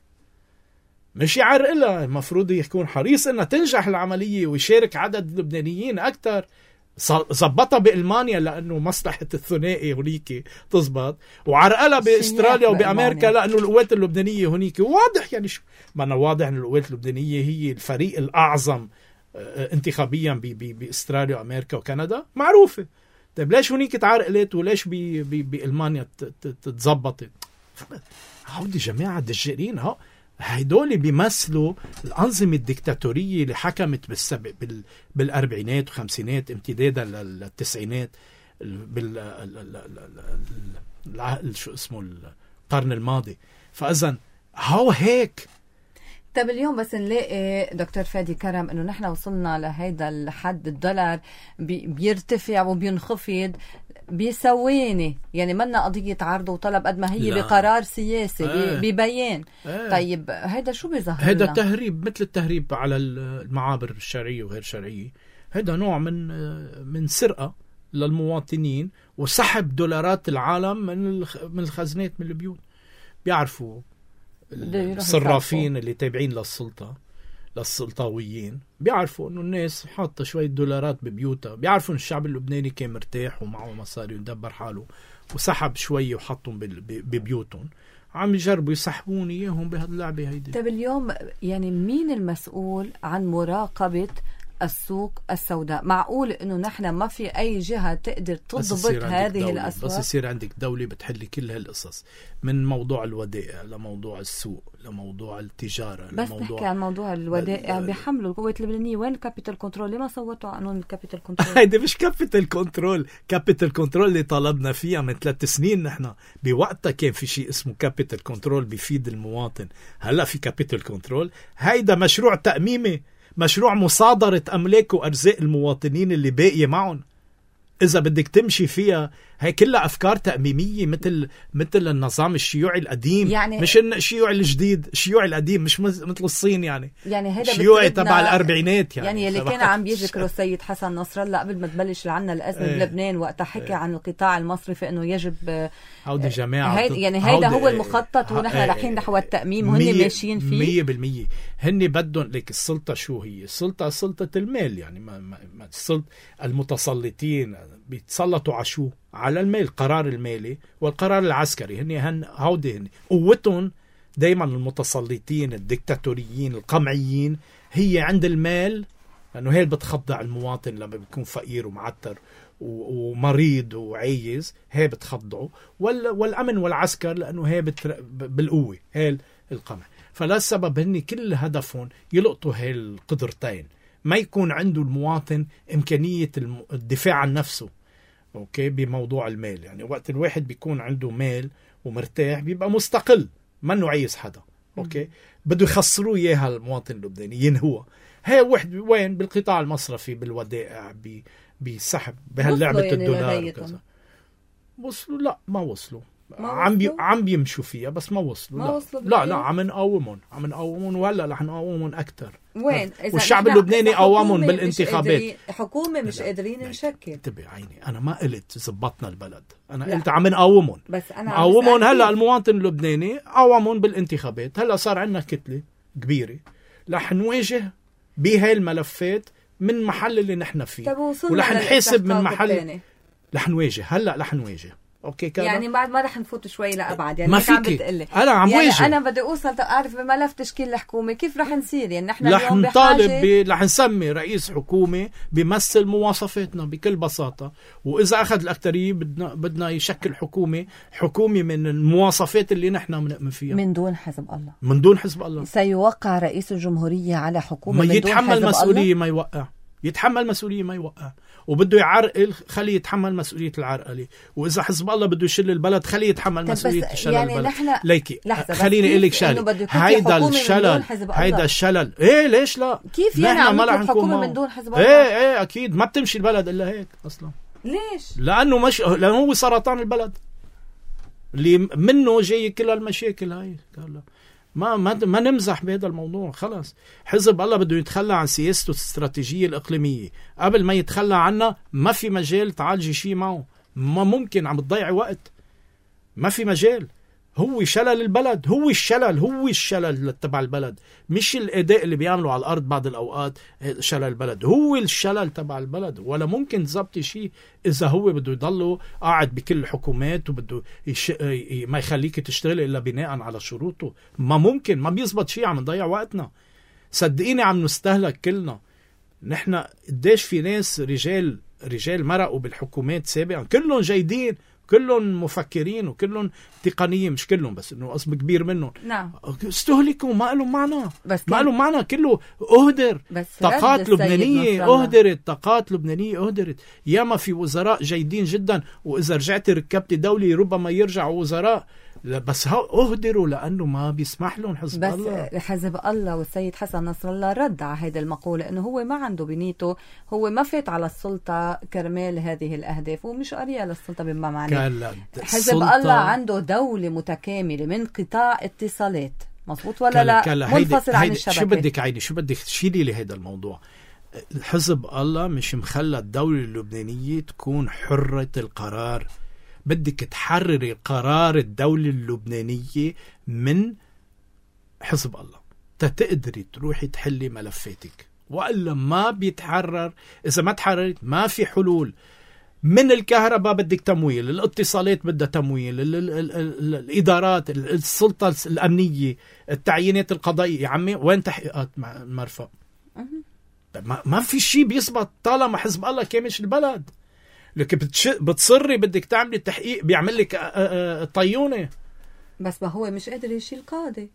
المفروض يكون حريص أنها تنجح العملية ويشارك عدد اللبنانيين أكتر. زبطها بألمانيا لأنه مصلحة الثنائي هنيك تزبط، وعرقلها بأستراليا وبأمريكا لأنه القوات اللبنانية هنيك واضح. يعني شو ما أنا واضح أن القوات اللبنانية هي الفريق الأعظم انتخابيا بأستراليا وأمريكا وكندا، معروفة. طيب ليش هنيك تعرقلت وليش بألمانيا تتزبطت؟ هودي جماعة دجالين. هيدول بيمثلوا الأنظمة الدكتاتورية اللي حكمت بالأربعينات وخمسينات امتدادا للتسعينات شو اسمه القرن الماضي. فإذن هيك. طب اليوم بس نلاقي دكتور فادي كرم انه نحن وصلنا لهيدا الحد، الدولار بيرتفع وبينخفض بثواني، يعني منا قضية عرض وطلب قد ما هي بقرار سياسي ببيان. طيب هيدا شو بيظهر؟ هيدا تهريب، مثل التهريب على المعابر الشرعية وغير شرعية. هيدا نوع من سرقة للمواطنين وسحب دولارات العالم من الخزنات، من البيوت. بيعرفوا الصرافين اللي تابعين للسلطويين بيعرفوا انه الناس حاطه شويه دولارات ببيوتها، بيعرفوا ان الشعب اللبناني كان مرتاح ومعه مصاري ويدبر حاله، وسحب شويه وحطهم ببيوتهم. عم يجربوا يسحبون اياهم بهاللعبه هيدي. طيب اليوم يعني مين المسؤول عن مراقبه السوق السوداء؟ معقول انه نحن ما في اي جهة تقدر تضبط هذه الاسواق؟ بس يصير عندك دولة بتحل كل هالقصص، من موضوع الودائع لموضوع السوق لموضوع التجارة. بس نحكي عن موضوع الودائع بيحملوا القوات اللبنانية. وين الكابيتال كنترول؟ ليه ما صوتوا قانون الكابيتال كنترول؟ هيدا مش كابيتال كنترول. كابيتال كنترول اللي طلبنا فيها من 3 سنين نحن، بوقتها كان في شيء اسمه كابيتال كنترول بيفيد المواطن. هلا في كابيتال كنترول. هيدا مشروع تأميمي، مشروع مصادرة أملاك وأرزاق المواطنين اللي باقية معهم. إذا بدك تمشي فيها هي كلها أفكار تأميمية مثل النظام الشيوعي القديم. يعني مش الشيوعي الجديد، الشيوعي القديم مش مثل الصين. يعني هيدا الشيوعي تبع الأربعينات. يعني اللي كان عم يذكره السيد حسن نصر الله قبل ما تبلش عنا الأزمة بلبنان، وقتها حكى عن القطاع المصرفي إنه يجب هودي جماعة يعني هيدا هو المخطط، ونحن رايحين نحو التأميم وهن ماشيين فيه 100%. هن بدهم لك السلطة. شو هي السلطة؟ سلطة المال. يعني السلطة المتسلطين بيتسلطوا على شو؟ على المال، القرار المالي والقرار العسكري. هن قوتهم دايما المتسلطين الدكتاتوريين القمعيين هي عند المال، لأنه هي بتخضع المواطن لما بيكون فقير ومعتر ومريض وعايز، هي بتخضعه. والأمن والعسكر لأنه هي بالقوة، هي القمع. فلا السبب هن كل هدفهم يلقطوا هاي القدرتين، ما يكون عنده المواطن إمكانية الدفاع عن نفسه. أوكي، بموضوع المال. يعني وقت الواحد بيكون عنده مال ومرتاح بيبقى مستقل، ما انه عايز حدا. أوكي، بده يخسروه إياها المواطن اللبناني، ينهوها. هي واحد وين؟ بالقطاع المصرفي، بالودائع، بسحب بهاللعبة يعني الدولار كذا. وصلوا؟ لا ما وصلوا. عم بيمشوا فيها بس ما وصلوا. لا عم نقاومهم وهلا رح نقاومهم اكثر. وين؟ والشعب اللبناني قاومهم بالانتخابات. حكومة مش قادرين نشكل. انتبه عيني، انا ما قلت زبطنا البلد، انا قلت عم نقاومهم. بس انا قاومهم. هلا المواطن اللبناني قاومهم بالانتخابات. هلا صار عندنا كتلة كبيرة رح نواجه بهاي الملفات من محل اللي نحن فيه، ورح نحاسب من محل. رح نواجه. هلا رح نواجه. اوكي كده. يعني بعد ما رح نفوت شوي لأبعد. يعني ما فيك. انا عم يعني واجه. انا بدي اوصل اعرف بملف تشكيل الحكومه كيف رح نصير. يعني نحن رح اليوم نطالب رح نسمي رئيس حكومه بيمثل مواصفاتنا بكل بساطه، واذا اخذ الاكثريه بدنا يشكل حكومه من المواصفات اللي نحن بنؤمن فيها، من دون حزب الله. سيوقع رئيس الجمهوريه على حكومه ما من دون يتحمل حزب مسؤوليه الله؟ ما يوقع. يتحمل مسؤولية ما يوقع، وبده يعرقل خليه يتحمل مسؤولية العرقلة، وإذا حزب الله بده يشيل البلد خليه يتحمل مسؤولية شلل يعني البلد. ليكي خليني أقول لك شغلة، هيدا الشلل إيه ليش لا؟ كيف يعني عم نطلب حكومة من دون حزب الله؟ إيه أكيد ما بتمشي البلد إلا هيك أصلا. ليش؟ لأنه هو سرطان البلد اللي منه جاي كل المشاكل هاي. ما نمزح بهذا الموضوع. خلاص حزب الله بده يتخلى عن سياسته الاستراتيجية الإقليمية. قبل ما يتخلى عنها ما في مجال تعالجي شيء معه، ما ممكن، عم تضيع وقت، ما في مجال. هو شلل البلد، هو الشلل تبع البلد، مش الأداء اللي بيعملوا على الأرض بعض الأوقات شلل البلد، هو الشلل تبع البلد. ولا ممكن تزبط شيء إذا هو بده يضله قاعد بكل الحكومات وبده ما يخليك تشتغل إلا بناء على شروطه. ما ممكن، ما بيزبط شيء، عم نضيع وقتنا. صدقيني عم نستهلك كلنا. نحن قديش في ناس رجال مرقوا بالحكومات سابقا، كلهم جيدين، كلهم مفكرين وكلهم تقنيين، مش كلهم بس انه قسم كبير منهم. نعم. استهلكوا، ما لهم معنى، كله اهدر. طاقات لبنانية اهدرت. ياما في وزراء جيدين جدا، واذا رجعت ركبت دولي ربما يرجعوا وزراء، بس اهدروا لانه ما بيسمح لهم حزب الله. بس حزب الله والسيد حسن نصر الله رد على هذه المقولة، انه هو ما عنده بنيته، هو ما فات على السلطة كرمال هذه الاهداف، ومش قرية للسلطة بما معناه. حزب الله عنده دولة متكاملة من قطاع اتصالات، مظبوط ولا لا؟ منفصل عن الشبكة. شو بدك تشيلي لهذا الموضوع؟ حزب الله مش مخلى الدولة اللبنانية تكون حرة القرار. بدك تحرري قرار الدولة اللبنانية من حزب الله تقدري تروحي تحلي ملفاتك، وإلا ما بيتحرر. إذا ما تحررت ما في حلول. من الكهرباء بدك تمويل، الاتصالات بدها تمويل، الإدارات، السلطة الأمنية، التعيينات القضائية. يا عمي وين تحقيقات مرفق؟ ما في شيء بيصبت طالما حزب الله كامش البلد. لك بتصري بدك تعملي تحقيق بيعمل لك طيونة. بس ما هو مش قادر يشيل قاضي.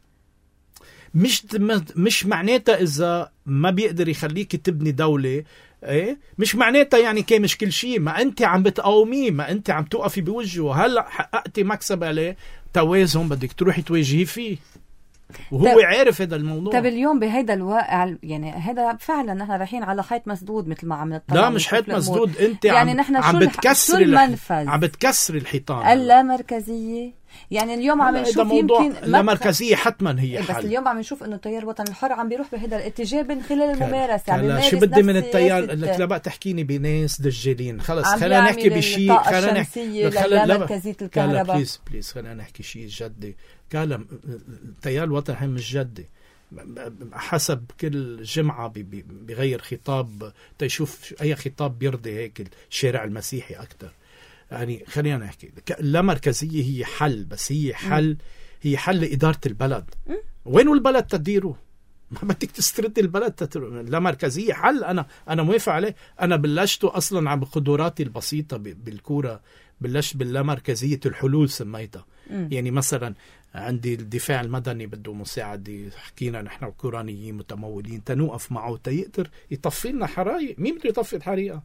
مش معناتها إذا ما بيقدر يخليك تبني دولة، إيه؟ مش معناتها يعني كامش كل شيء. ما أنت عم بتقاوميه، ما أنت عم توقفي بوجهه. هلأ حققتي مكسب عليه، توازن بدك تروحي تواجهي فيه، وهو عارف هذا الموضوع. طب اليوم بهيدا الواقع، يعني هذا فعلا نحن رايحين على خيط مسدود مثل ما عم نطلع. لا مش خيط مسدود، انت يعني عم بتكسر الحيطان. اللامركزية. يعني اليوم عم نشوف يمكن اللامركزية حتما هي حل. بس اليوم عم نشوف انه التيار الوطني الحر عم بيروح بهذا الاتجاه من خلال الممارسة. لا شو بدي من التيار؟ لك لا بقى تحكيني بناس دجالين. خلص خلينا نحكي بشيء، خلينا نحكي لامركزية الكهرباء. بليز خلينا نحكي شيء جدي. كلام التيار الوطني مش جدي. حسب كل جمعة بيغير خطاب تيشوف أي خطاب بيرضي هيك الشارع المسيحي أكتر. يعني خلينا نحكي اللامركزية هي حل، بس هي حل لإدارة البلد. وين البلد تديره؟ ما بدك تسترد البلد اللامركزية حل. أنا موافق عليه. أنا بلشته أصلا عم قدراتي البسيطة بالكورة، بلشت باللامركزية الحلول سميتها. يعني مثلا عندي الدفاع المدني بده مساعدة، حكينا نحن الكورانيين متمولين تنوقف معه تيقدر يطفي لنا حرايق. مين بده يطفي الحريقة؟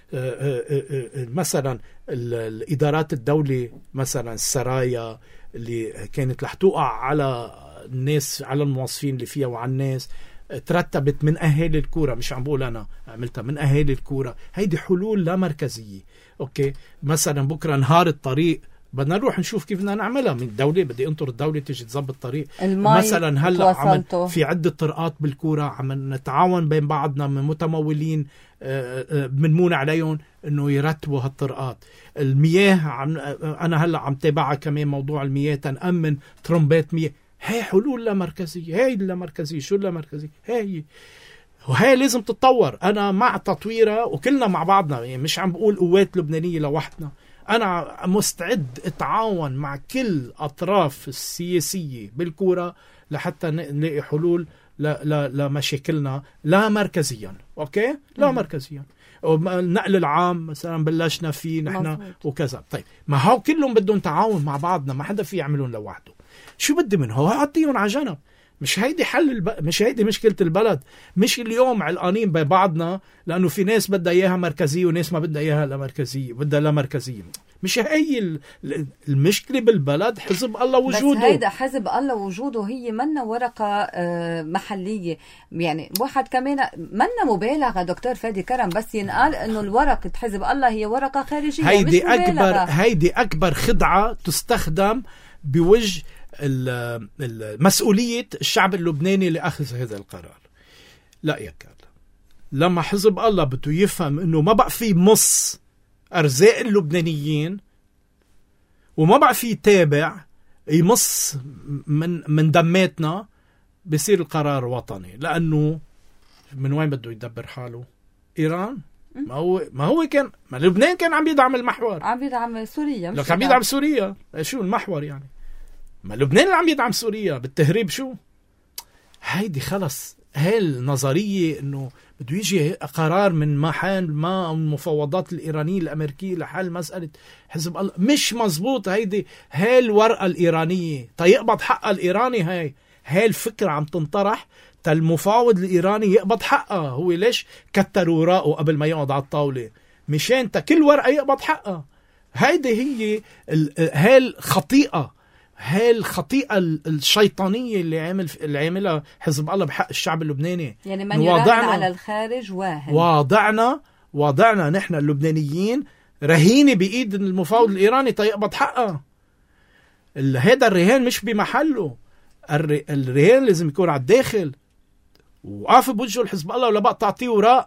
مثلا الإدارات الدولة، مثلا السرايا اللي كانت رح توقع على الناس، على الموظفين اللي فيها وعلى الناس، ترتبت من أهالي الكورة. مش عم بقول أنا عملتها، من أهالي الكورة. هيدي حلول لا مركزية. أوكي مثلا بكرة نهار الطريق بدنا نروح نشوف كيف بدنا نعملها. من الدولة بدي انطر الدولة تيجي تظبط الطريق. مثلا هلا في عدة طرقات بالكورة عم نتعاون بين بعضنا من متمولين، بنمون عليهم انه يرتبوا هالطرقات. المياه انا هلا عم تابعها كمان، موضوع المياه تنأمن ترمبات مياه. هي حلول لا مركزية. هي لا مركزية. شو لا مركزية؟ وهي لازم تتطور. انا مع تطويرها وكلنا مع بعضنا. يعني مش عم بقول قوات لبنانية لوحدنا. أنا مستعد أتعاون مع كل أطراف السياسية بالكورة لحتى نلاقي حلول لمشاكلنا لا مركزيا. أوكي؟ لا مركزيا. النقل العام مثلا بلشنا فيه نحن وكذا. طيب ما هو كلهم بدهم تعاون مع بعضنا، ما حدا في يعملون لوحده. شو بدي منه؟ أعطيهم على جنب. مش هيدي مش هيدي مشكلة البلد. مش اليوم علقانين ببعضنا لأنه في ناس بدها إياها مركزية وناس ما بدها إياها لا مركزية، بدها لا مركزية. مش هي المشكلة بالبلد. حزب الله وجوده، بس هيدا حزب الله وجوده هي منا ورقة محلية. يعني واحد كمان منا مبالغة دكتور فادي كرم، بس ينقال انه الورقة حزب الله هي ورقة خارجية. هيدي أكبر خدعة تستخدم بوجه مسؤولية الشعب اللبناني لأخذ هذا القرار. لا يا كارل، لما حزب الله بده يفهم انه ما بقى في مص أرزاق اللبنانيين وما بقى في تابع يمص من دماتنا، بصير القرار وطني. لأنه من وين بده يدبر حاله؟ إيران؟ ما هو كان، ما لبنان كان عم يدعم المحور، عم يدعم سوريا، مش عم يدعم سوريا. شو المحور يعني؟ ما لبنان اللي عم يدعم سوريا بالتهريب. شو هيدي؟ خلص هاي النظرية انه بده يجي قرار من محل ما المفاوضات الإيرانية الأمريكية لحل مسألة حزب الله، مش مزبوط. هاي الورقة الإيرانية تيقبض حقها الإيراني. هاي الفكرة عم تنطرح المفاوض الإيراني يقبض حقها. هو ليش كتروا راقه قبل ما يقعد على الطاولة؟ مشان كل ورقة يقبض حقها. هيدي هي هاي الخطيئة، هاي الخطيئة الشيطانية اللي عاملها حزب الله بحق الشعب اللبناني. يعني من يراهن على الخارج واضعنا نحن اللبنانيين رهينة بإيد المفاوض الإيراني تيقبض حقها. هذا الرهان مش بمحله. الرهان لازم يكون على الداخل، وقاف بوجهه الحزب الله ولا بقى تعطيه وراء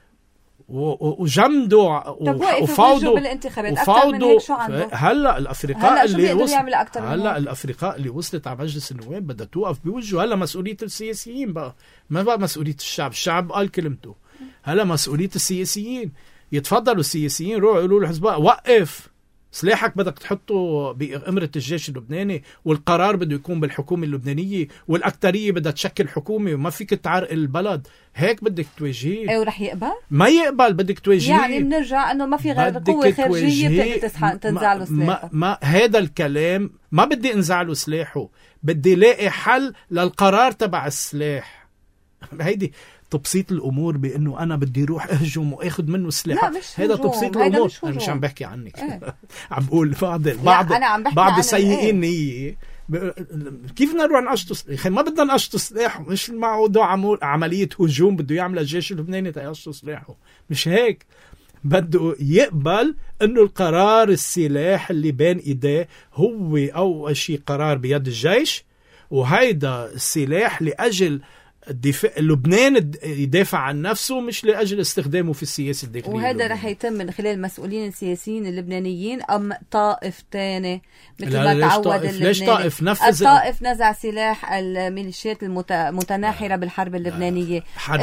وجمدوا وفاوضوا بالانتخابات اكثر من هيك. شو عنده هلا الافرقاء اللي وصلت على مجلس النواب بدها توقف بوجهه. هلا مسؤوليه السياسيين بقى، ما بقى مسؤوليه الشعب قال كلمته. هلا مسؤوليه السياسيين. يتفضلوا السياسيين روحوا يقولوا للحزب وقف سلاحك، بدك تحطه بأمرة الجيش اللبناني، والقرار بده يكون بالحكومة اللبنانية، والأكترية بدها تشكل حكومة وما فيك تعرقل البلد. هيك بدك تواجهيه. ايه ورح يقبل؟ ما يقبل، بدك تواجهيه. يعني بنرجع انه ما في غير قوة خارجية بتقدر تنزع له سلاحه. ما هذا الكلام، ما بدي انزع له سلاحه، بدي لاقي حل للقرار تبع السلاح. هيدي تبسيط الامور بانه انا بدي اروح اهجم واخذ منه سلاح. هذا تبسيط الامور. انا مش عم بحكي عنك. عم بقول بعض السيئين نية. كيف بدنا نروح نقشط؟ اخي ما بدنا نقشط سلاح. مش الموضوع عمليه هجوم بده يعمل الجيش اللبناني تيقشط سلاحه. مش هيك. بده يقبل انه القرار السلاح اللي بين ايديه هو اول شيء قرار بيد الجيش، وهيدا السلاح لاجل لبنان يدافع عن نفسه، مش لأجل استخدامه في السياسة الداخلية. وهذا رح يتم من خلال المسؤولين السياسيين اللبنانيين أم طائف تاني مثل ما تعود اللبناني؟ ليش طائف؟ الطائف نزع سلاح الميليشيات المتناحرة بالحرب اللبنانية.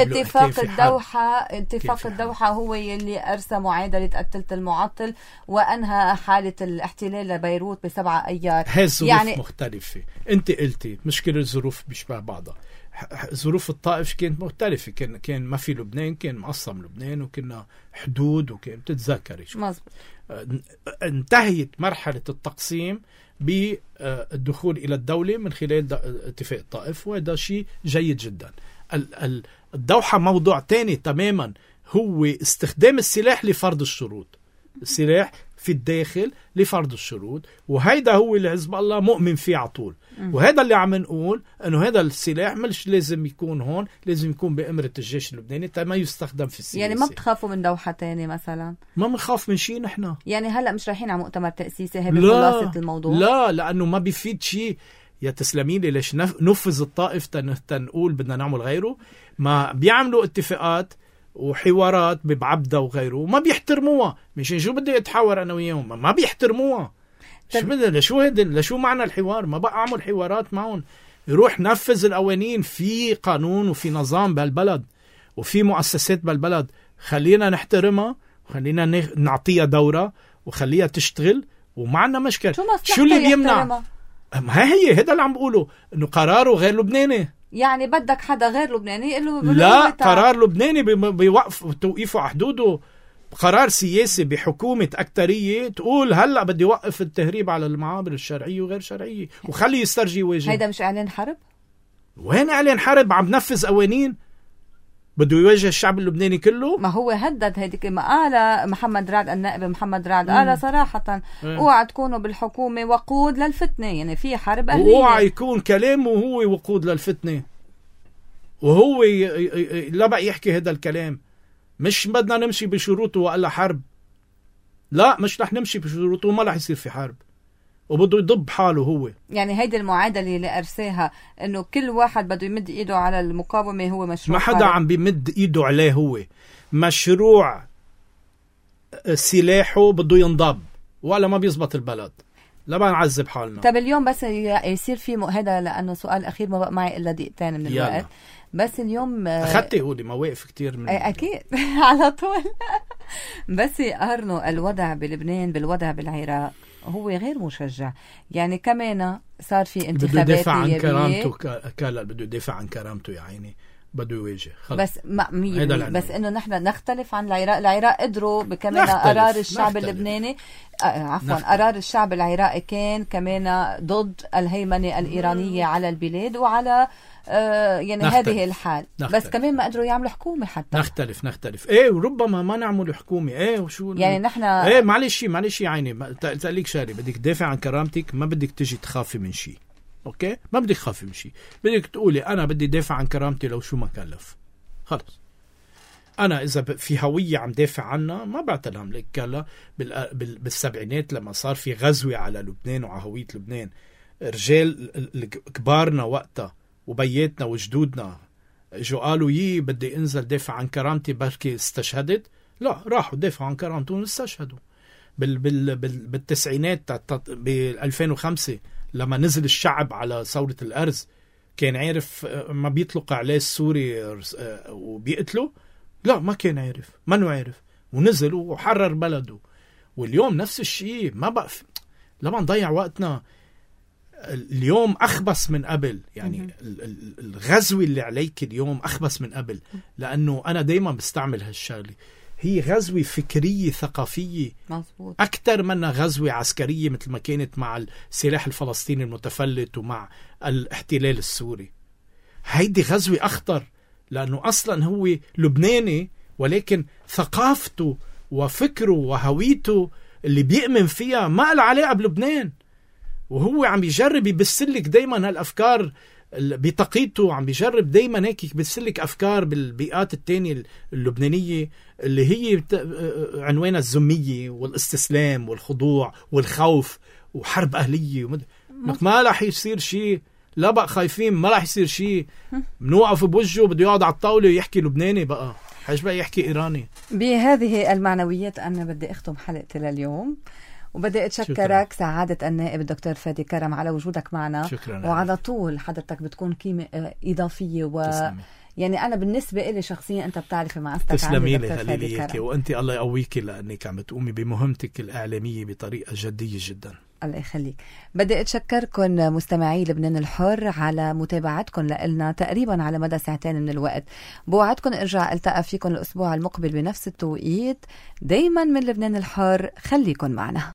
اتفاق الدوحة هو يلي أرسى معادلة الثلث المعطل وأنهى حالة الاحتلال لبيروت ب7 أيار. هاي الظروف يعني مختلفة. انت قلتي مشكلة الظروف بيشبه بعضها. ظروف الطائف كانت مختلفة. كان ما في لبنان، كان مقسم لبنان وكنا حدود وكان بتتذكري. مظبوط. انتهت مرحلة التقسيم بالدخول إلى الدولة من خلال اتفاق الطائف، وهذا شيء جيد جدا. الدوحة موضوع تاني تماما، هو استخدام السلاح لفرض الشروط. السلاح في الداخل لفرض الشروط، وهيدا هو اللي حزب الله مؤمن فيه عطول. وهذا اللي عم نقول انه هذا السلاح مش لازم يكون هون، لازم يكون بأمرة الجيش اللبناني ما يستخدم في السياسة. يعني ما بتخافوا من دوحة تاني مثلا؟ ما بنخاف من شيء نحن. يعني هلا مش رايحين على مؤتمر تأسيسي؟ هي بخلاصة الموضوع. لا، لأنه ما بيفيد شيء. يا تسلمين لي، ليش نفذ الطائف تنقول بدنا نعمل غيره؟ ما بيعملوا اتفاقات وحوارات ببعبدة وغيره وما بيحترموها. مشان شو بدي اتحاور انا وياهم؟ ما بيحترموها. لشو معنى الحوار؟ ما بقى اعمل حوارات معهم. يروح نفذ القوانين. في قانون وفي نظام بهالبلد وفي مؤسسات بالبلد، خلينا نحترمها وخلينا نعطيها دورة وخليها تشتغل ومعنا مشكلة. شو اللي بيمنع؟ ما هي هذا اللي عم بقوله، انه قراره غير لبناني. يعني بدك حدا غير لبناني يقول له لا، قرار لبناني بيوقف توقيفه على حدوده. قرار سياسي بحكومة أكترية تقول هلأ بدي وقف التهريب على المعابر الشرعية وغير شرعية وخلي يسترجي وجهه. هيدا مش إعلان حرب؟ وين اعلن حرب؟ عم بنفذ قوانين بده يواجه الشعب اللبناني كله. ما هو هدد هيديك، ما قال محمد رعد النائب محمد رعد قال صراحة اوعى تكونوا بالحكومة وقود للفتنة، يعني في حرب أهلية. اوعى يكون كلامه هو وقود للفتنة، وهو لا بقى يحكي هذا الكلام. مش بدنا نمشي بشروطه وقال حرب، لا مش رح نمشي بشروطه وما رح يصير في حرب، وبده يضب حاله هو. يعني هيدي المعادلة اللي أرساها إنه كل واحد بده يمد إيده على المقاومة هو مشروع. ما حدا عم بيمد إيده عليه، هو مشروع سلاحه بده ينضب، ولا ما بيزبط البلد. لا بقى نعذب حالنا. طب اليوم بس يصير في هذا، لأنه سؤال أخير ما بقى معي إلا دقيقتين من الوقت. بس اليوم أخذتي هودي مواقف كتير من أكيد على طول. بس يقارنوا الوضع بلبنان بالوضع بالعراق، هو غير مشجع. يعني كمان صار في انتخابات، بده يدافع عن كرامته. كلا بده يدافع عن كرامته يا عيني، بده يواجه بس بس انه نحن نختلف عن العراق قدروا بكمان قرار الشعب اللبناني قرار الشعب العراقي كان كمان ضد الهيمنة الإيرانية على البلاد وعلى يعني هذه الحال. بس كمان ما قدروا يعملوا حكومة حتى. نختلف ايه، وربما ما نعمل حكومة ايه، وشو يعني نحن ايه. معلش عيني، تقليك شاري، بدك تدافع عن كرامتك، ما بدك تجي تخافي من شيء. اوكي، ما بدك تخافي من شيء، بدك تقولي انا بدي دافع عن كرامتي لو شو ما كلف. خلص، انا اذا في هوية عم دافع عنها ما بعتلهم لك. كلا بالسبعينات لما صار في غزوة على لبنان وعلى هوية لبنان، رجال كبارنا وقتها وبياتنا وجدودنا جو قالوا بدي انزل دافع عن كرامتي بركي استشهدت. لا، راحوا دافعوا عن كرامتهم واستشهدوا. بالتسعينات ب 2005 لما نزل الشعب على ثورة الأرز، كان عارف ما بيطلق عليه السوري وبيقتله؟ لا، ما كان عارف، ما عارف، ونزل وحرر بلده. واليوم نفس الشيء. ما بقى لما نضيع وقتنا. اليوم أخبث من قبل، يعني الغزوة اللي عليك اليوم أخبث من قبل، لأنه أنا دايما بستعمل هالشغلة، هي غزوة فكرية ثقافية مزبوط. أكتر منها غزوة عسكرية مثل ما كانت مع السلاح الفلسطيني المتفلت ومع الاحتلال السوري. هيدي غزوة أخطر، لأنه أصلا هو لبناني، ولكن ثقافته وفكره وهويته اللي بيؤمن فيها ما له علاقة بلبنان، وهو عم يجرب يبسلك دايما هالأفكار بطاقيته، عم بيجرب دايما هيك يبسلك أفكار بالبيئات التانية اللبنانية اللي هي عنوانها الزمية والاستسلام والخضوع والخوف وحرب أهلية ما رح يصير شيء. لا بقى خايفين، ما رح يصير شيء. منوقف بوجهه بده يقعد على الطاولة ويحكي لبناني، بقى حاج بقى يحكي إيراني. بهذه المعنويات أنا بدي أختم حلقتي لليوم، وبدي أتشكرك سعادة النائب الدكتور فادي كرم على وجودك معنا. شكرا. وعلى طول حضرتك بتكون قيمة إضافية يعني أنا بالنسبة إلي شخصيا أنت بتعرفي معستك. تسلمي لي هليليك، وأنت الله يقويك لأنك عم تقومي بمهمتك الإعلامية بطريقة جدية جدا. الله يخليك. بدي أتشكركم مستمعي لبنان الحر على متابعتكم لنا تقريبا على مدى ساعتين من الوقت. بوعدكم ارجع التقى فيكم الأسبوع المقبل بنفس التوقيت. دايما من لبنان الحر، خليكن معنا.